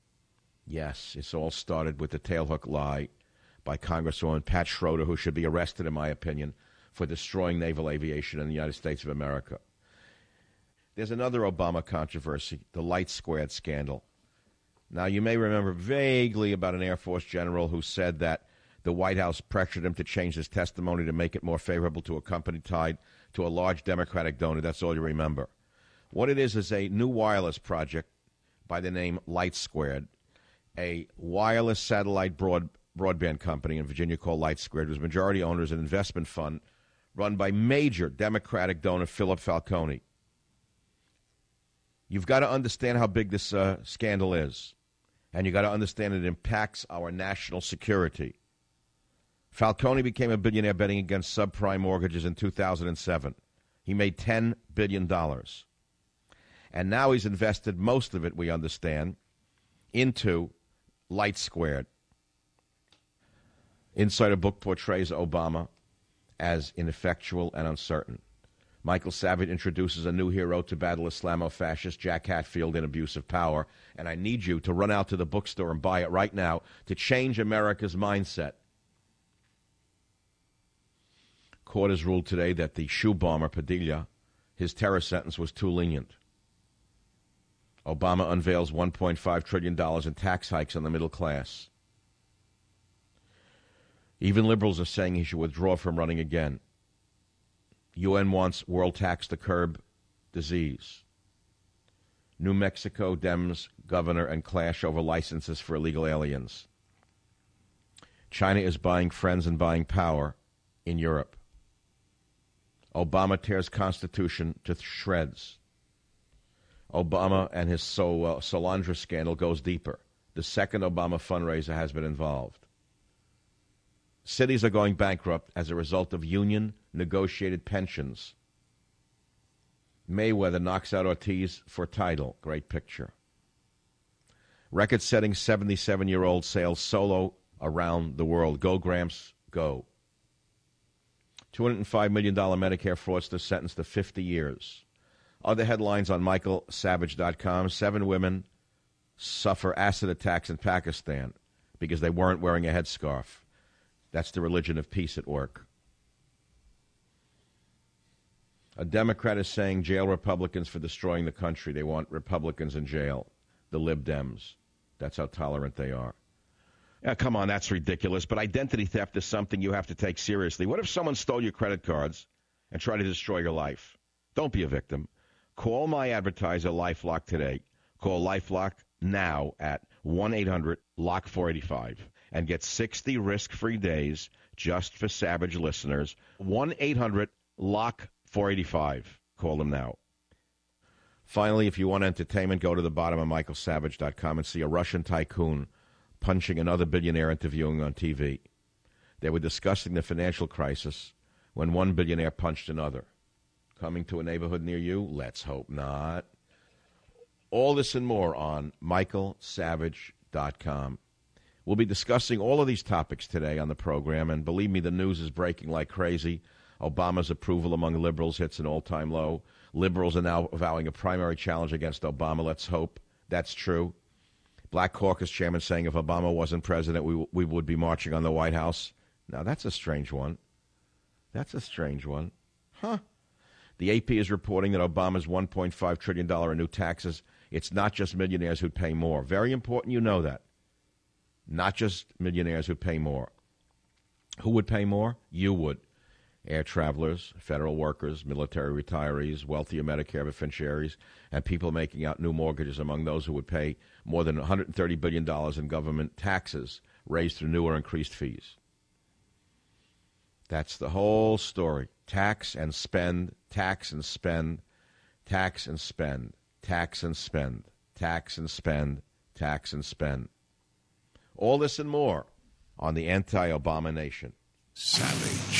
Yes, it's all started with the tailhook lie by Congresswoman Pat Schroeder, who should be arrested, in my opinion, for destroying naval aviation in the United States of America. There's another Obama controversy, the Light Squared scandal. Now, you may remember vaguely about an Air Force general who said that the White House pressured him to change his testimony to make it more favorable to a company tied to a large Democratic donor. That's all you remember. What it is a new wireless project by the name Light Squared, a wireless satellite broadband company in Virginia called Light Squared, whose majority owner is an investment fund run by major Democratic donor Philip Falcone. You've got to understand how big this scandal is, and you've got to understand it impacts our national security. Falcone became a billionaire betting against subprime mortgages in 2007. He made $10 billion. And now he's invested most of it, we understand, into Light Squared. Insider book portrays Obama as ineffectual and uncertain. Michael Savage introduces a new hero to battle Islamo-fascist Jack Hatfield in Abuse of Power, and I need you to run out to the bookstore and buy it right now to change America's mindset. Court has ruled today that the shoe bomber, Padilla, his terror sentence was too lenient. Obama unveils $1.5 trillion in tax hikes on the middle class. Even liberals are saying he should withdraw from running again. UN wants world tax to curb disease. New Mexico Dems governor and clash over licenses for illegal aliens. China is buying friends and buying power in Europe. Obama tears Constitution to shreds. Obama and his Solandra scandal goes deeper. The second Obama fundraiser has been involved. Cities are going bankrupt as a result of union-negotiated pensions. Mayweather knocks out Ortiz for title. Great picture. Record-setting 77-year-old sails solo around the world. Go, Gramps, go. $205 million Medicare fraudster sentenced to 50 years. Other headlines on michaelsavage.com. 7 women suffer acid attacks in Pakistan because they weren't wearing a headscarf. That's the religion of peace at work. A Democrat is saying jail Republicans for destroying the country. They want Republicans in jail, the Lib Dems. That's how tolerant they are. Yeah, come on, that's ridiculous. But identity theft is something you have to take seriously. What if someone stole your credit cards and tried to destroy your life? Don't be a victim. Call my advertiser, LifeLock, today. Call LifeLock now at 1-800-LOCK-485 and get 60 risk-free days just for Savage listeners. 1-800-LOCK-485. Call them now. Finally, if you want entertainment, go to the bottom of michaelsavage.com and see a Russian tycoon punching another billionaire interviewing on TV. They were discussing the financial crisis when one billionaire punched another. Coming to a neighborhood near you? Let's hope not. All this and more on michaelsavage.com. We'll be discussing all of these topics today on the program, and believe me, the news is breaking like crazy. Obama's approval among liberals hits an all-time low. Liberals are now vowing a primary challenge against Obama. Let's hope that's true. Black Caucus chairman saying if Obama wasn't president, we would be marching on the White House. Now, that's a strange one. That's a strange one. Huh. The AP is reporting that Obama's $1.5 trillion in new taxes, it's not just millionaires who'd pay more. Very important you know that. Not just millionaires who'd pay more. Who would pay more? You would. Air travelers, federal workers, military retirees, wealthier Medicare beneficiaries, and people making out new mortgages among those who would pay more than $130 billion in government taxes raised through new or increased fees. That's the whole story. Tax and spend, tax and spend, tax and spend, tax and spend, tax and spend, tax and spend. All this and more on the Anti-Obama Nation. Savage.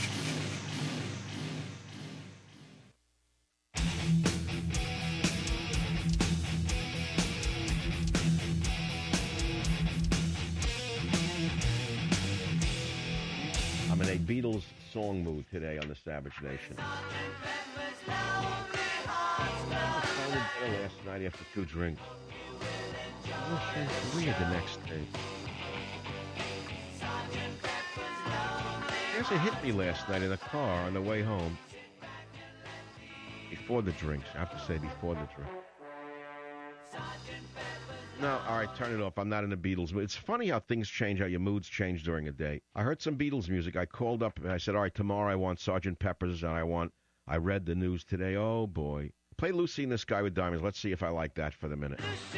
I'm in a Beatles song mood today on the Savage Nation. I was last night after 2 drinks. I was weird the next day. I guess it hit me last night in the car on the way home. Before the drinks. I have to say before the drink. No, all right, turn it off. I'm not in the Beatles. It's funny how things change, how your moods change during a day. I heard some Beatles music. I called up and I said, all right, tomorrow I want Sgt. Pepper's and I read the news today. Oh, boy. Play Lucy in the Sky with Diamonds. Let's see if I like that for the minute.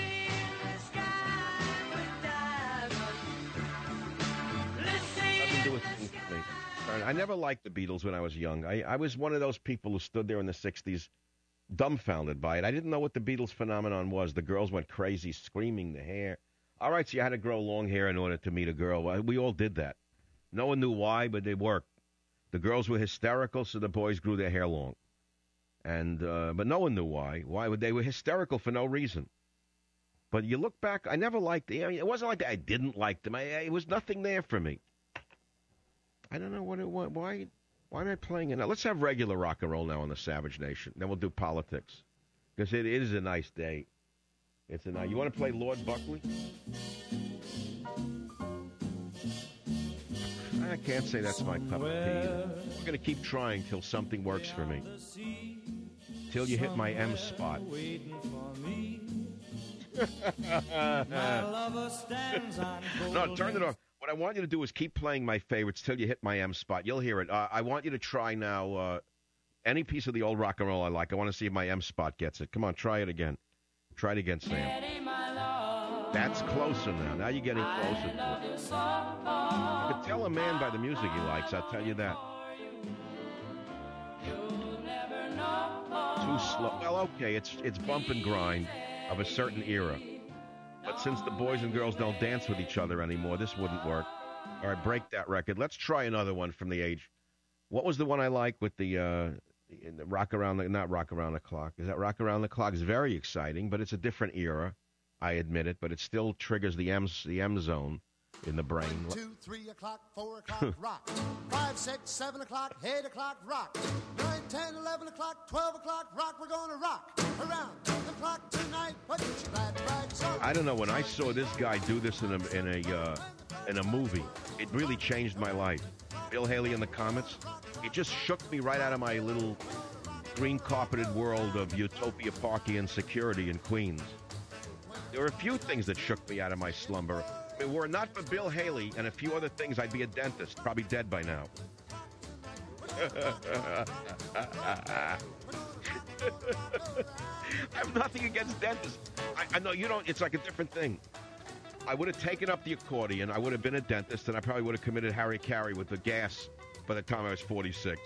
Nothing to do with things for me. I never liked the Beatles when I was young. I was one of those people who stood there in the 60s dumbfounded by it. I didn't know what the Beatles phenomenon was. The girls went crazy, screaming, the hair. All right, so you had to grow long hair in order to meet a girl. Well, we all did that. No one knew why, but it worked. The girls were hysterical, so the boys grew their hair long. And but no one knew why. Why would they were hysterical for no reason? But you look back, I never liked it. It wasn't like I didn't like them. It was nothing there for me. I don't know what it was. Why am I playing it now? Let's have regular rock and roll now on the Savage Nation. Then we'll do politics. Because it is a nice day. It's a nice. You want to play Lord Buckley? I can't say that's my cup of tea. We're going to keep trying till something works for me. Till you hit my M spot. No, turn it off. What I want you to do is keep playing my favorites till you hit my M spot. You'll hear it. I want you to try now any piece of the old rock and roll I like. I want to see if my M spot gets it. Come on, try it again. Try it again, Sam. That's closer now. Now you're getting closer to it. You can tell a man by the music he likes, I'll tell you that. Too slow. Well, okay, it's bump and grind of a certain era. But since the boys and girls don't dance with each other anymore, this wouldn't work. All right, break that record. Let's try another one from the age. What was the one I like with the rock around the, not rock around the clock. Is that rock around the clock? It's very exciting, but it's a different era. I admit it, but it still triggers the M zone. in the brain. 2, 3 o'clock, 4 o'clock, rock. 5, 6, 7 o'clock, 8 o'clock, rock. 9, 10, 11 o'clock, 12 o'clock, rock. We're going to rock around the clock tonight. Put your glad rags on. I don't know. When I saw this guy do this in a movie, it really changed my life. Bill Haley in the Comets. It just shook me right out of my little green carpeted world of Utopia Parkian security in Queens. There were a few things that shook me out of my slumber. If it were not for Bill Haley and a few other things, I'd be a dentist, probably dead by now. I have nothing against dentists. I know you don't. It's like a different thing. I would have taken up the accordion. I would have been a dentist, and I probably would have committed Harry with the gas by the time I was 46.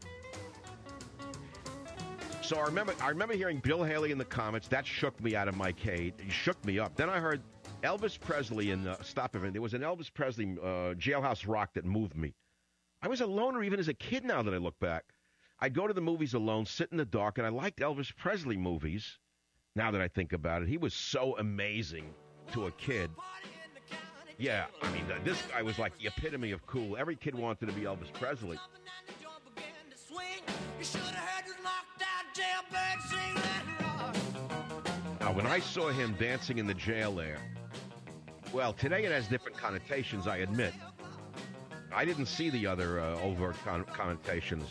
So I remember hearing Bill Haley in the Comets. That shook me out of my cage. It shook me up. Then I heard Elvis Presley in Stop It. There was an Elvis Presley Jailhouse Rock that moved me. I was a loner even as a kid now that I look back. I'd go to the movies alone, sit in the dark, and I liked Elvis Presley movies. Now that I think about it, he was so amazing to a kid. Yeah, I mean, this guy was like the epitome of cool. Every kid wanted to be Elvis Presley. Now, when I saw him dancing in the jail there, well, today it has different connotations, I admit. I didn't see the other overt connotations.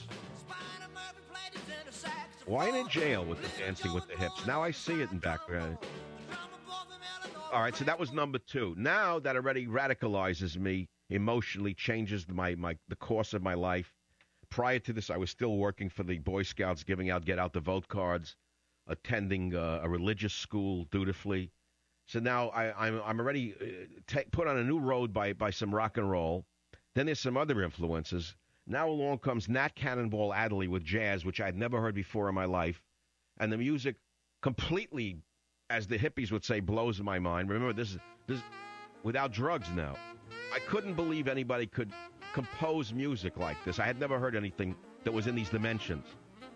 Why in a jail with the dancing with the hips? Now I see it in background. All right, so that was number 2. Now that already radicalizes me emotionally, changes the course of my life. Prior to this, I was still working for the Boy Scouts, giving out get out the vote cards, attending a religious school dutifully. So now I'm already put on a new road by some rock and roll. Then there's some other influences. Now along comes Nat Cannonball Adderley with jazz, which I'd never heard before in my life. And the music completely, as the hippies would say, blows my mind. Remember, this is without drugs now. I couldn't believe anybody could compose music like this. I had never heard anything that was in these dimensions.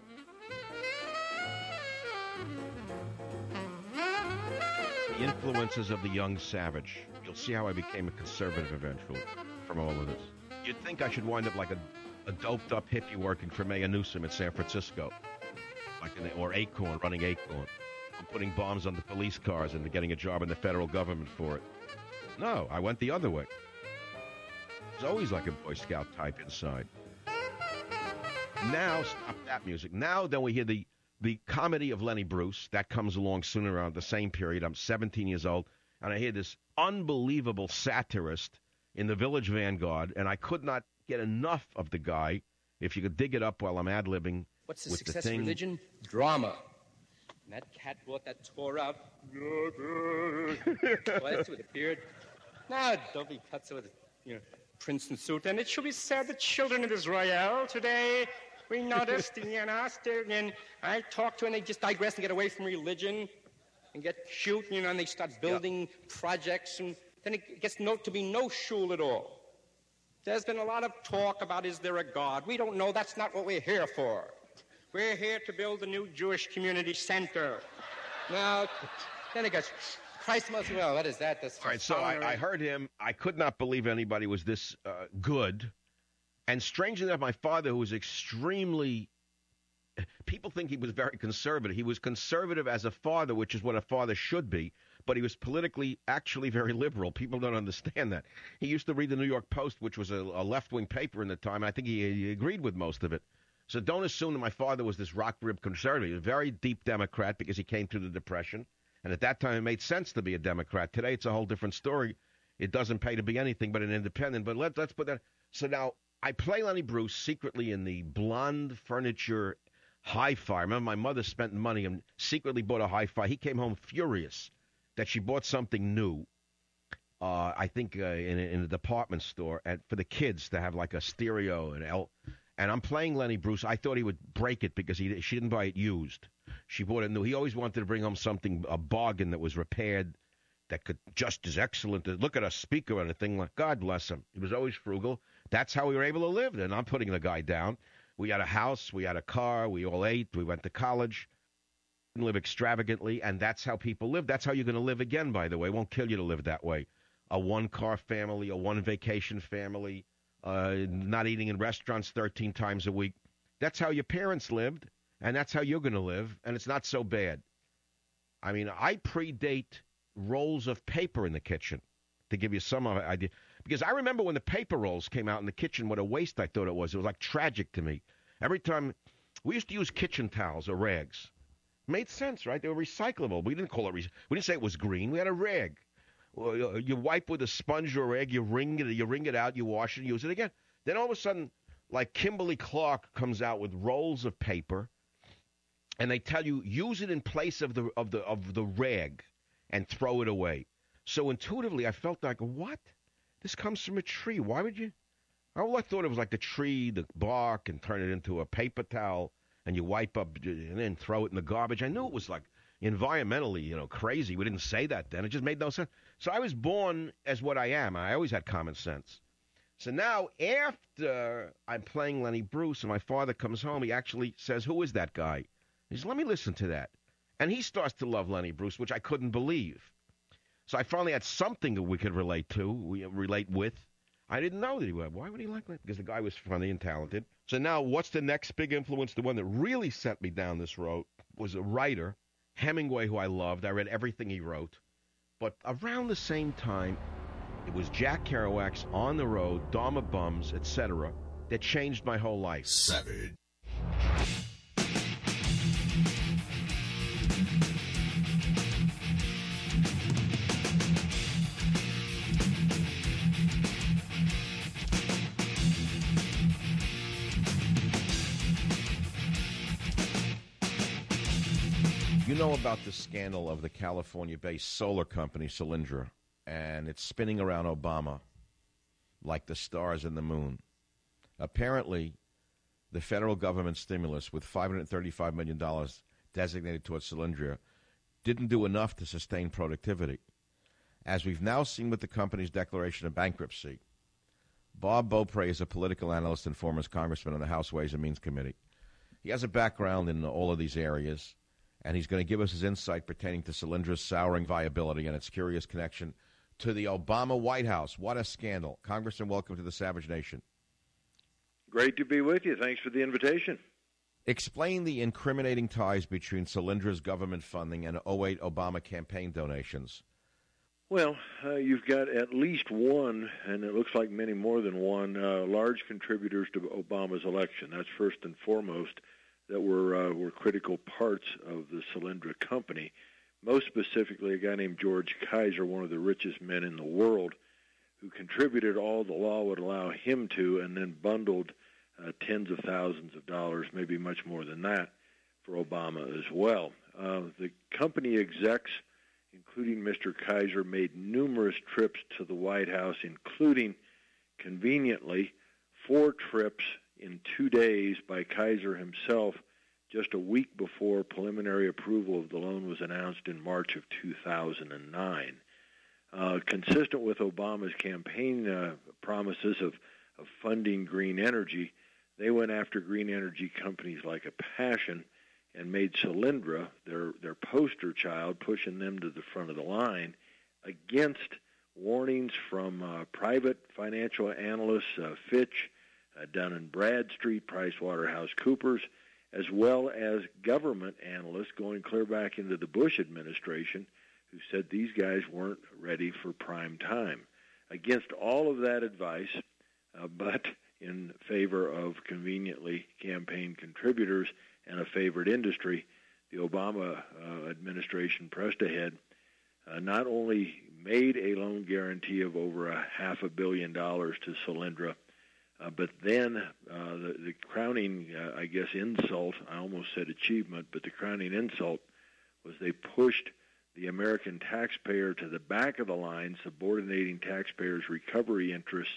The influences of the young savage. You'll see how I became a conservative eventually from all of this. You'd think I should wind up like a doped-up hippie working for Mayor Newsom in San Francisco, or Acorn, running Acorn. I'm putting bombs on the police cars and getting a job in the federal government for it. No, I went the other way. I was always like a Boy Scout type inside. Now, stop that music. Now, then we hear the comedy of Lenny Bruce. That comes along soon around the same period. I'm 17 years old, and I hear this unbelievable satirist in the Village Vanguard, and I could not get enough of the guy. If you could dig it up while I'm ad-libbing. What's the success of religion? Drama. And that cat brought that tour out. Twice with a beard. Now Dobby cuts it with a Princeton suit. And it should be said, the children of Israel today, we noticed, and I talk to them, and they just digress and get away from religion and get cute, and they start building projects, and then it gets to be no shul at all. There's been a lot of talk about, is there a God? We don't know. That's not what we're here for. We're here to build a new Jewish community center. Now, then it goes, Christ must, well, what is that? That's all right, so I heard him. I could not believe anybody was this good. And strangely enough, my father, who was extremely, people think he was very conservative. He was conservative as a father, which is what a father should be. But he was politically actually very liberal. People don't understand that. He used to read the New York Post, which was a left-wing paper in the time. I think he agreed with most of it. So don't assume that my father was this rock-rib conservative. He was a very deep Democrat because he came through the Depression. And at that time, it made sense to be a Democrat. Today, it's a whole different story. It doesn't pay to be anything but an independent. But let's put that. So now I play Lenny Bruce secretly in the Blonde Furniture Hi-Fi. I remember my mother spent money and secretly bought a Hi-Fi. He came home furious that she bought something new, I think in a department store, for the kids to have like a stereo and I'm playing Lenny Bruce. I thought he would break it because she didn't buy it used. She bought it new. He always wanted to bring home something, a bargain that was repaired, that could just as excellent. Look at a speaker and a thing like, God bless him. He was always frugal. That's how we were able to live. And I'm putting the guy down. We had a house. We had a car. We all ate. We went to college. Live extravagantly, and that's how people live. That's how you're going to live again, by the way. It won't kill you to live that way. a one-car family, a one-vacation family, not eating in restaurants 13 times a week. That's how your parents lived, and that's how you're going to live, and it's not so bad. I mean, I predate rolls of paper in the kitchen, to give you some idea. Because I remember when the paper rolls came out in the kitchen, what a waste I thought it was. It was like tragic to me. Every time, we used to use kitchen towels or rags. Made sense, right? They were recyclable. We didn't call it, we didn't say it was green. We had a rag. You wipe with a sponge or rag, you wring it out, you wash it, use it again. Then all of a sudden, like Kimberly Clark comes out with rolls of paper, and they tell you use it in place of the rag and throw it away. So intuitively, I felt like, what? This comes from a tree. Why would you? I thought it was like the tree, the bark, and turn it into a paper towel, and you wipe up and then throw it in the garbage. I knew it was like environmentally, crazy. We didn't say that then. It just made no sense. So I was born as what I am. I always had common sense. So now, after I'm playing Lenny Bruce and my father comes home, he actually says, who is that guy? He says, let me listen to that. And he starts to love Lenny Bruce, which I couldn't believe. So I finally had something that we could relate with. I didn't know that he would. Why would he like that? Because the guy was funny and talented. So now, what's the next big influence? The one that really sent me down this road was a writer, Hemingway, who I loved. I read everything he wrote. But around the same time, it was Jack Kerouac's On the Road, Dharma Bums, etc., that changed my whole life. Savage. You know about the scandal of the California-based solar company, Solyndra, and it's spinning around Obama like the stars in the moon. Apparently, the federal government stimulus with $535 million designated towards Solyndra didn't do enough to sustain productivity. As we've now seen with the company's declaration of bankruptcy, Bob Beaupre is a political analyst and former congressman on the House Ways and Means Committee. He has a background in all of these areas, and he's going to give us his insight pertaining to Solyndra's souring viability and its curious connection to the Obama White House. What a scandal. Congressman, welcome to the Savage Nation. Great to be with you. Thanks for the invitation. Explain the incriminating ties between Solyndra's government funding and 2008 Obama campaign donations. Well, you've got at least one, and it looks like many more than one, large contributors to Obama's election. That's first and foremost, that were critical parts of the Solyndra company. Most specifically, a guy named George Kaiser, one of the richest men in the world, who contributed all the law would allow him to, and then bundled tens of thousands of dollars, maybe much more than that, for Obama as well. The company execs, including Mr. Kaiser, made numerous trips to the White House, including, conveniently, 4 trips in 2 days by Kaiser himself just a week before preliminary approval of the loan was announced in March of 2009. Consistent with Obama's campaign promises of funding green energy, they went after green energy companies like a passion and made Solyndra their poster child, pushing them to the front of the line against warnings from private financial analysts, Fitch, Dun & Bradstreet, PricewaterhouseCoopers, as well as government analysts going clear back into the Bush administration who said these guys weren't ready for prime time. Against all of that advice, but in favor of conveniently campaign contributors and a favored industry, the Obama administration pressed ahead, not only made a loan guarantee of over $500 million to Solyndra, but then the crowning, insult, I almost said achievement, but the crowning insult was they pushed the American taxpayer to the back of the line, subordinating taxpayers' recovery interests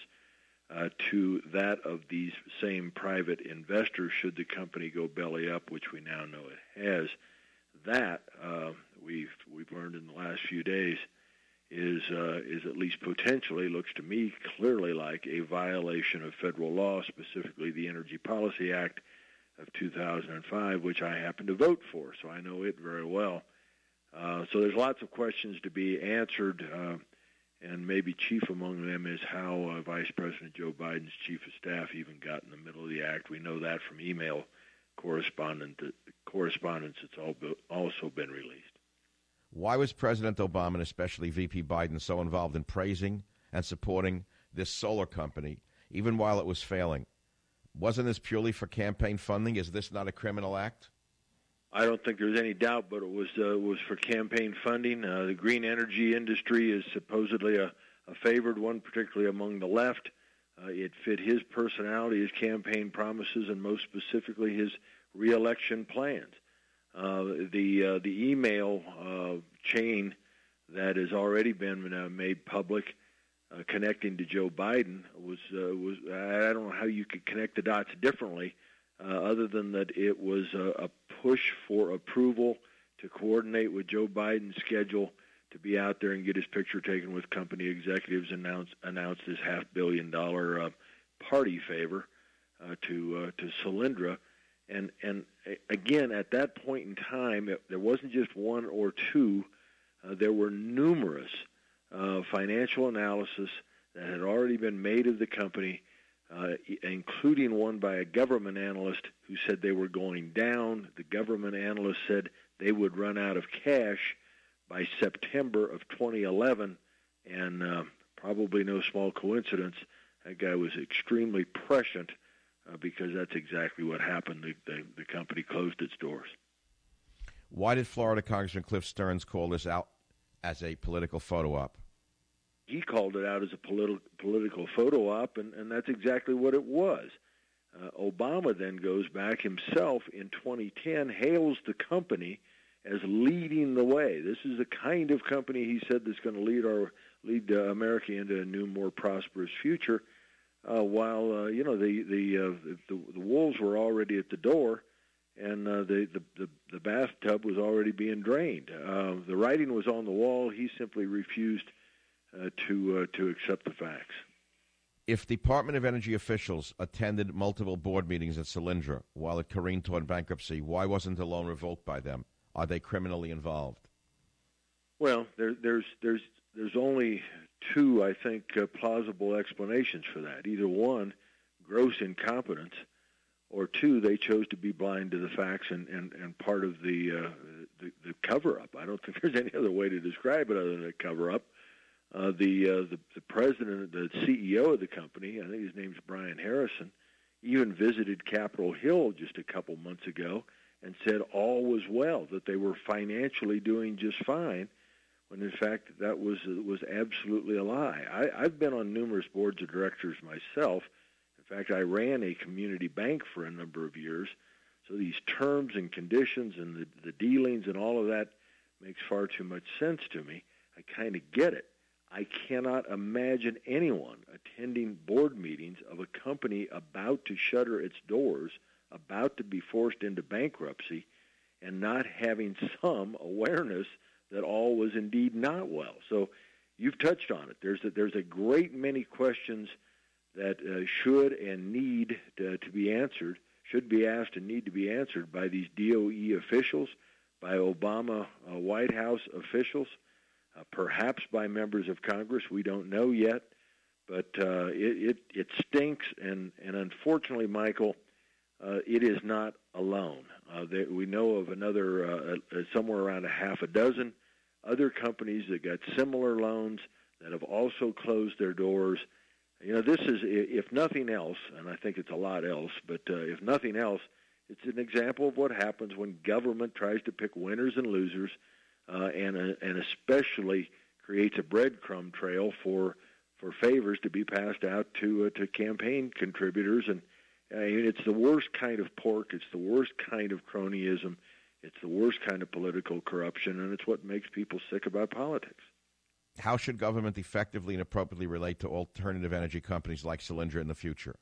to that of these same private investors should the company go belly up, which we now know it has. That, we've learned in the last few days, is at least potentially, looks to me clearly like a violation of federal law, specifically the Energy Policy Act of 2005, which I happen to vote for, so I know it very well. So there's lots of questions to be answered, and maybe chief among them is how Vice President Joe Biden's chief of staff even got in the middle of the act. We know that from email correspondence. It's also been released. Why was President Obama and especially VP Biden so involved in praising and supporting this solar company, even while it was failing? Wasn't this purely for campaign funding? Is this not a criminal act? I don't think there's any doubt, but it was for campaign funding. The green energy industry is supposedly a favored one, particularly among the left. It fit his personality, his campaign promises, and most specifically his reelection plans. The email chain that has already been made public connecting to Joe Biden was I don't know how you could connect the dots differently, other than that it was a push for approval to coordinate with Joe Biden's schedule to be out there and get his picture taken with company executives, announced this $500 million party favor to Solyndra. And again, at that point in time, there wasn't just one or two. There were numerous financial analysis that had already been made of the company, including one by a government analyst who said they were going down. The government analyst said they would run out of cash by September of 2011, and probably no small coincidence, that guy was extremely prescient because that's exactly what happened. The company closed its doors. Why did Florida Congressman Cliff Stearns call this out as a political photo op? He called it out as a political photo op, and that's exactly what it was. Obama then goes back himself in 2010, hails the company as leading the way. This is the kind of company he said that's going to lead America into a new, more prosperous future. While the wolves were already at the door, and the bathtub was already being drained. The writing was on the wall. He simply refused to accept the facts. If Department of Energy officials attended multiple board meetings at Solyndra while it careened toward bankruptcy, why wasn't the loan revoked by them? Are they criminally involved? Well, there's only two, I think, plausible explanations for that. Either one, gross incompetence, or two, they chose to be blind to the facts and part of the cover-up. I don't think there's any other way to describe it other than a cover-up. The president, the CEO of the company, I think his name's Brian Harrison, even visited Capitol Hill just a couple months ago and said all was well, that they were financially doing just fine, when in fact that was absolutely a lie. I've been on numerous boards of directors myself. In fact, I ran a community bank for a number of years. So these terms and conditions and the dealings and all of that makes far too much sense to me. I kind of get it. I cannot imagine anyone attending board meetings of a company about to shutter its doors, about to be forced into bankruptcy, and not having some awareness that all was indeed not well. So you've touched on it. There's a great many questions that should and need to be answered, should be asked and need to be answered by these DOE officials, by Obama White House officials, perhaps by members of Congress. We don't know yet, but it stinks, and unfortunately, Michael, it is not alone. We know of another, somewhere around a half a dozen other companies that got similar loans that have also closed their doors. You know, this is, if nothing else, and I think it's a lot else, but if nothing else, it's an example of what happens when government tries to pick winners and losers, and especially creates a breadcrumb trail for favors to be passed out to campaign contributors. And I mean, it's the worst kind of pork. It's the worst kind of cronyism. It's the worst kind of political corruption, and it's what makes people sick about politics. How should government effectively and appropriately relate to alternative energy companies like Solyndra in the future?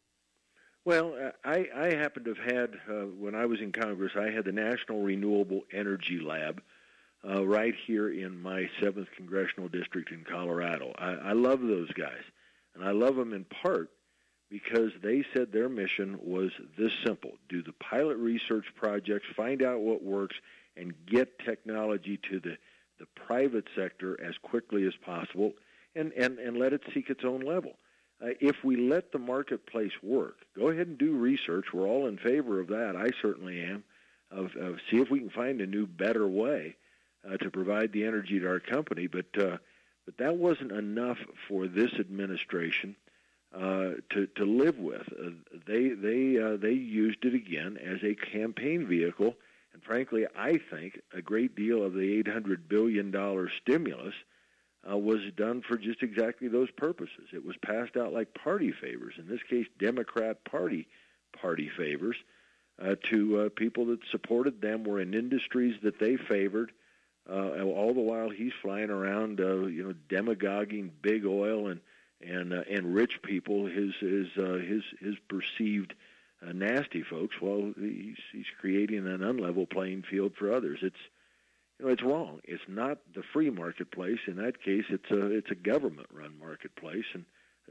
Well, I happen to have had, when I was in Congress, I had the National Renewable Energy Lab right here in my 7th Congressional District in Colorado. I love those guys, and I love them in part because they said their mission was this simple: do the pilot research projects, find out what works, and get technology to the private sector as quickly as possible. and let it seek its own level. If we let the marketplace work, go ahead and do research. We're all in favor of that. I certainly am. Of see if we can find a new, better way to provide the energy to our company. But that wasn't enough for this administration to live with. They used it again as a campaign vehicle, and frankly, I think a great deal of the $800 billion stimulus was done for just exactly those purposes. It was passed out like party favors, in this case, Democrat party favors, to people that supported them, were in industries that they favored. All the while, he's flying around, demagoguing big oil and rich people, his perceived nasty folks, while he's creating an unlevel playing field for others. It's wrong. It's not the free marketplace. In that case, it's a government-run marketplace. And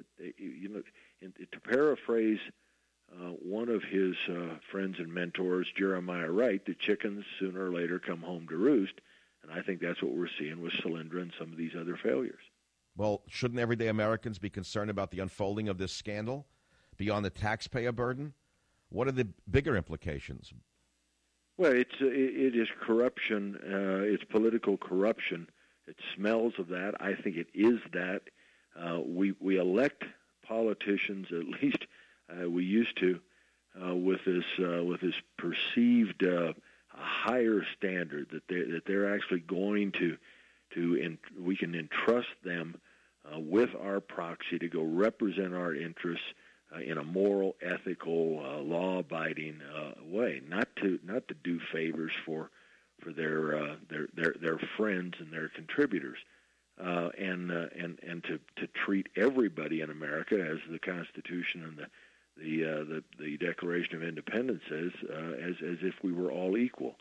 to paraphrase one of his friends and mentors, Jeremiah Wright, the chickens sooner or later come home to roost. And I think that's what we're seeing with Solyndra and some of these other failures. Well, shouldn't everyday Americans be concerned about the unfolding of this scandal beyond the taxpayer burden? What are the bigger implications? Well, it is corruption. It's political corruption. It smells of that. I think it is that. We elect politicians, at least we used to, with this perceived higher standard that they're actually going to we can entrust them with our proxy to go represent our interests in a moral, ethical, law-abiding way, not to do favors for their friends and their contributors, and to treat everybody in America, as the Constitution and the Declaration of Independence says, as if we were all equal.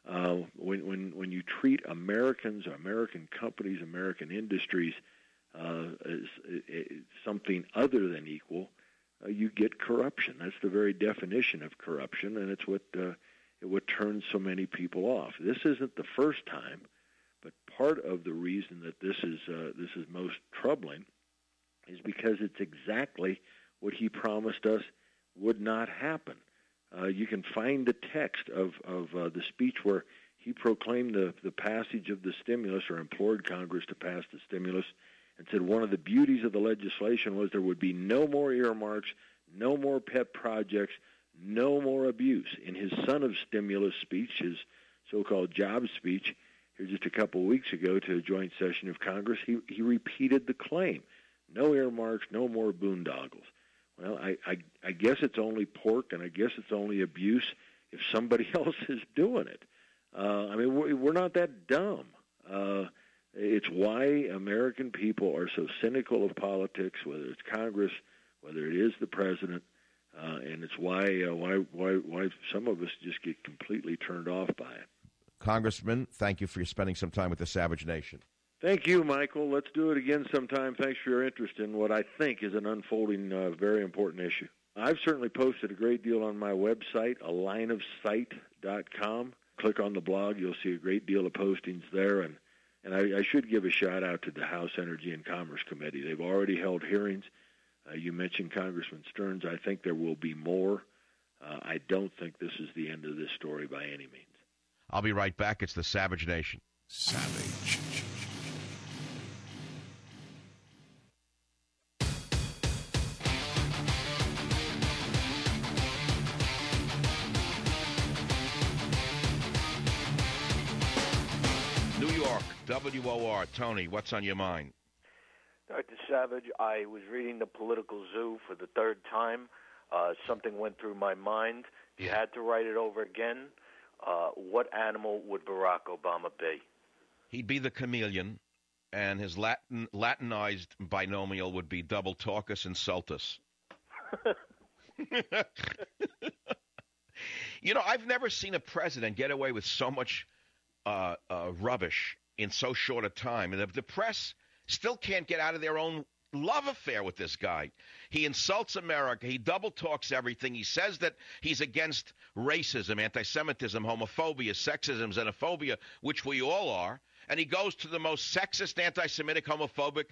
When you treat Americans, American companies, American industries as something other than equal, you get corruption. That's the very definition of corruption, and it's what turns so many people off. This isn't the first time, but part of the reason that this is most troubling is because it's exactly what he promised us would not happen. You can find the text of the speech where he proclaimed the passage of the stimulus, or implored Congress to pass the stimulus, and said one of the beauties of the legislation was there would be no more earmarks, no more pet projects, no more abuse. In his son of stimulus speech, his so-called job speech, here just a couple of weeks ago to a joint session of Congress, he repeated the claim: no earmarks, no more boondoggles. Well, I guess it's only pork, and I guess it's only abuse if somebody else is doing it. We're not that dumb. It's why American people are so cynical of politics, whether it's Congress, whether it is the president, and it's why some of us just get completely turned off by it. Congressman, thank you for spending some time with the Savage Nation. Thank you, Michael. Let's do it again sometime. Thanks for your interest in what I think is an unfolding, very important issue. I've certainly posted a great deal on my website, alignofsight.com. Click on the blog. You'll see a great deal of postings there. And I should give a shout-out to the House Energy and Commerce Committee. They've already held hearings. You mentioned Congressman Stearns. I think there will be more. I don't think this is the end of this story by any means. I'll be right back. It's the Savage Nation. Savage. New York, WOR. Tony, what's on your mind? Dr. Savage, I was reading The Political Zoo for the third time. Something went through my mind. If you had to write it over again, what animal would Barack Obama be? He'd be the chameleon, and his Latinized binomial would be double talkus insultus. I've never seen a president get away with so much rubbish in so short a time. And the press still can't get out of their own love affair with this guy. He insults America. He double talks everything. He says that he's against racism, anti-Semitism, homophobia, sexism, xenophobia, which we all are. And he goes to the most sexist, anti-Semitic, homophobic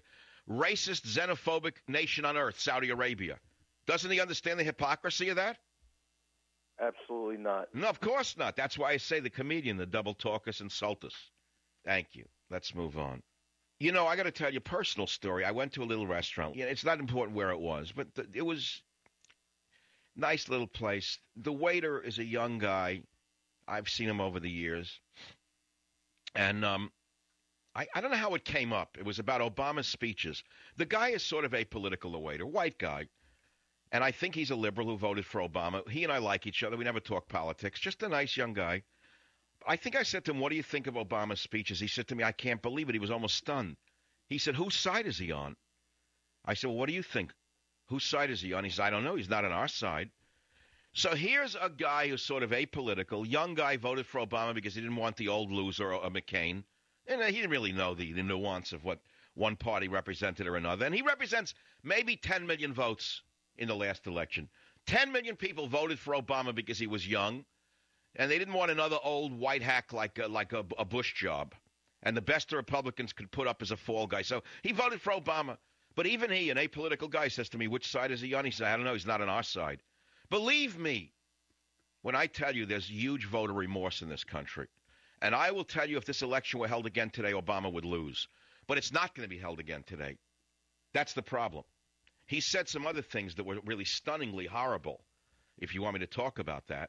racist, xenophobic nation on earth, Saudi Arabia. Doesn't he understand the hypocrisy of that? Absolutely not. No, of course not. That's why I say the comedian, the double talkers, insult us. Thank you. Let's move on. You know, I got to tell you a personal story. I went to a little restaurant. You know, it's not important where it was, but it was a nice little place. The waiter is a young guy. I've seen him over the years. And I don't know how it came up. It was about Obama's speeches. The guy is sort of apolitical, the waiter, white guy. And I think he's a liberal who voted for Obama. He and I like each other. We never talk politics. Just a nice young guy. I think I said to him, what do you think of Obama's speeches? He said to me, I can't believe it. He was almost stunned. He said, whose side is he on? I said, well, what do you think? Whose side is he on? He said, I don't know. He's not on our side. So here's a guy who's sort of apolitical. Young guy voted for Obama because he didn't want the old loser, McCain. And he didn't really know the nuance of what one party represented or another. And he represents maybe 10 million votes in the last election. 10 million people voted for Obama because he was young, and they didn't want another old white hack like a Bush job. And the best the Republicans could put up is a fall guy. So he voted for Obama. But even he, an apolitical guy, says to me, which side is he on? He said, I don't know. He's not on our side. Believe me when I tell you there's huge voter remorse in this country. And I will tell you if this election were held again today, Obama would lose. But it's not going to be held again today. That's the problem. He said some other things that were really stunningly horrible. If you want me to talk about that,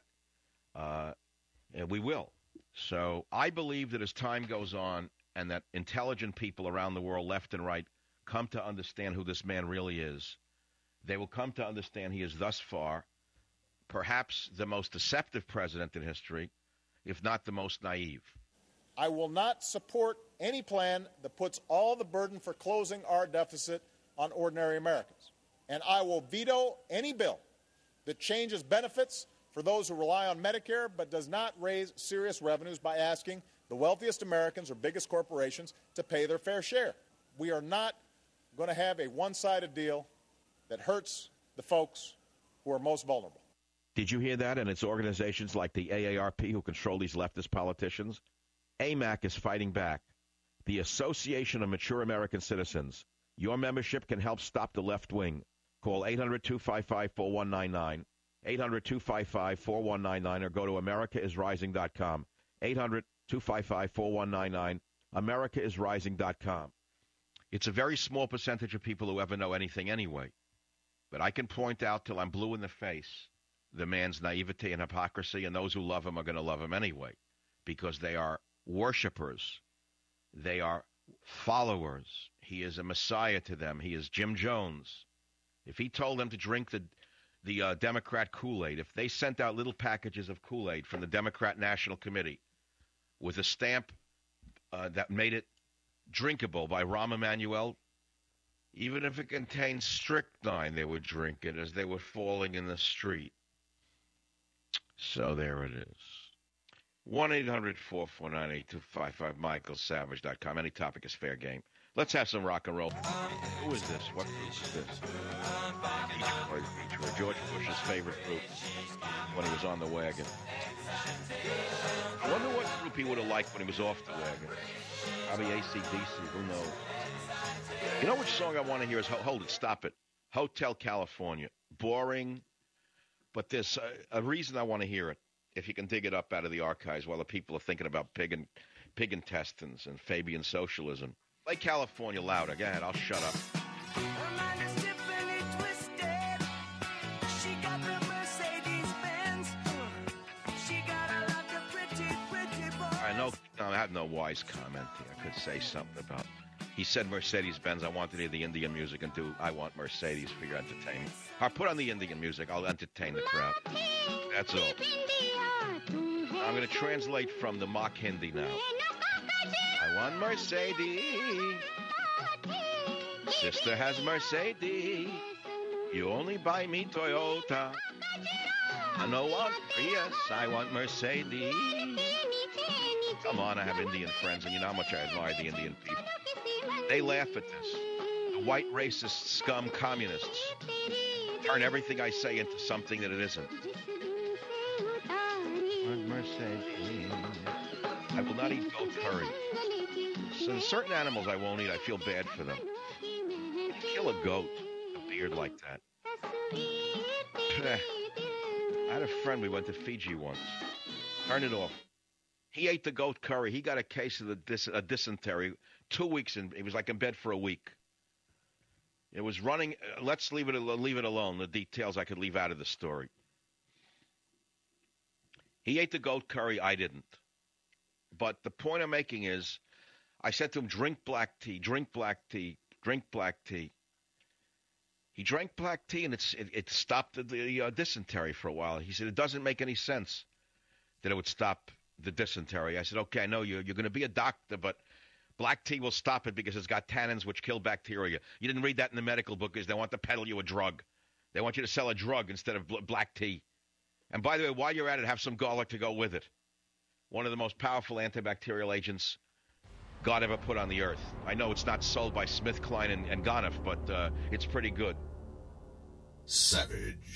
we will. So I believe that as time goes on and that intelligent people around the world, left and right, come to understand who this man really is, they will come to understand he is thus far perhaps the most deceptive president in history, if not the most naive. I will not support any plan that puts all the burden for closing our deficit on ordinary Americans. And I will veto any bill that changes benefits for those who rely on Medicare but does not raise serious revenues by asking the wealthiest Americans or biggest corporations to pay their fair share. We are not going to have a one-sided deal that hurts the folks who are most vulnerable. Did you hear that? And it's organizations like the AARP who control these leftist politicians. AMAC is fighting back. The Association of Mature American Citizens. Your membership can help stop the left wing. Call 800-255-4199, 800-255-4199, or go to americaisrising.com, 800-255-4199, americaisrising.com. It's a very small percentage of people who ever know anything anyway. But I can point out till I'm blue in the face the man's naivety and hypocrisy, and those who love him are going to love him anyway because they are worshipers. They are followers. He is a messiah to them. He is Jim Jones. If he told them to drink the Democrat Kool-Aid, if they sent out little packages of Kool-Aid from the Democrat National Committee with a stamp that made it drinkable by Rahm Emanuel, even if it contained strychnine, they would drink it as they were falling in the street. So there it is. 1-800-449-8255, michaelsavage.com. Any topic is fair game. Let's have some rock and roll. Who is this? What group is this? Beach Boys. George Bush's favorite group when he was on the wagon. I wonder what group he would have liked when he was off the wagon. Probably AC/DC. Who knows? You know which song I want to hear is, hold it, stop it, Hotel California. Boring, but there's a reason I want to hear it. If you can dig it up out of the archives while the people are thinking about pig intestines and Fabian socialism. Play California louder. Go ahead, I'll shut up. I had no wise comment here. I could say something about. He said Mercedes-Benz. I wanted to hear the Indian music and do I Want Mercedes for your entertainment. I'll put on the Indian music. I'll entertain the crowd. That's all. I'm going to translate from the mock Hindi now. I want Mercedes. Sister has Mercedes. You only buy me Toyota. I know what Prius. I want Mercedes. Come on, I have Indian friends, and you know how much I admire the Indian people. They laugh at this. The white racist scum communists turn everything I say into something that it isn't. Mercedes. I will not eat goat curry. So certain animals I won't eat. I feel bad for them. Kill a goat, a beard like that. I had a friend, we went to Fiji once. Turn it off. He ate the goat curry. He got a case of a dysentery 2 weeks, and he was like in bed for a week. It was running. Let's leave it alone. The details I could leave out of the story. He ate the goat curry. I didn't. But the point I'm making is, I said to him, drink black tea, drink black tea, drink black tea. He drank black tea, and it stopped the dysentery for a while. He said, it doesn't make any sense that it would stop the dysentery. I said, okay, I know you're going to be a doctor, but black tea will stop it because it's got tannins which kill bacteria. You didn't read that in the medical book because they want to peddle you a drug. They want you to sell a drug instead of black tea. And by the way, while you're at it, have some garlic to go with it. One of the most powerful antibacterial agents God ever put on the earth. I know it's not sold by SmithKline and Goneff, but it's pretty good. Savage.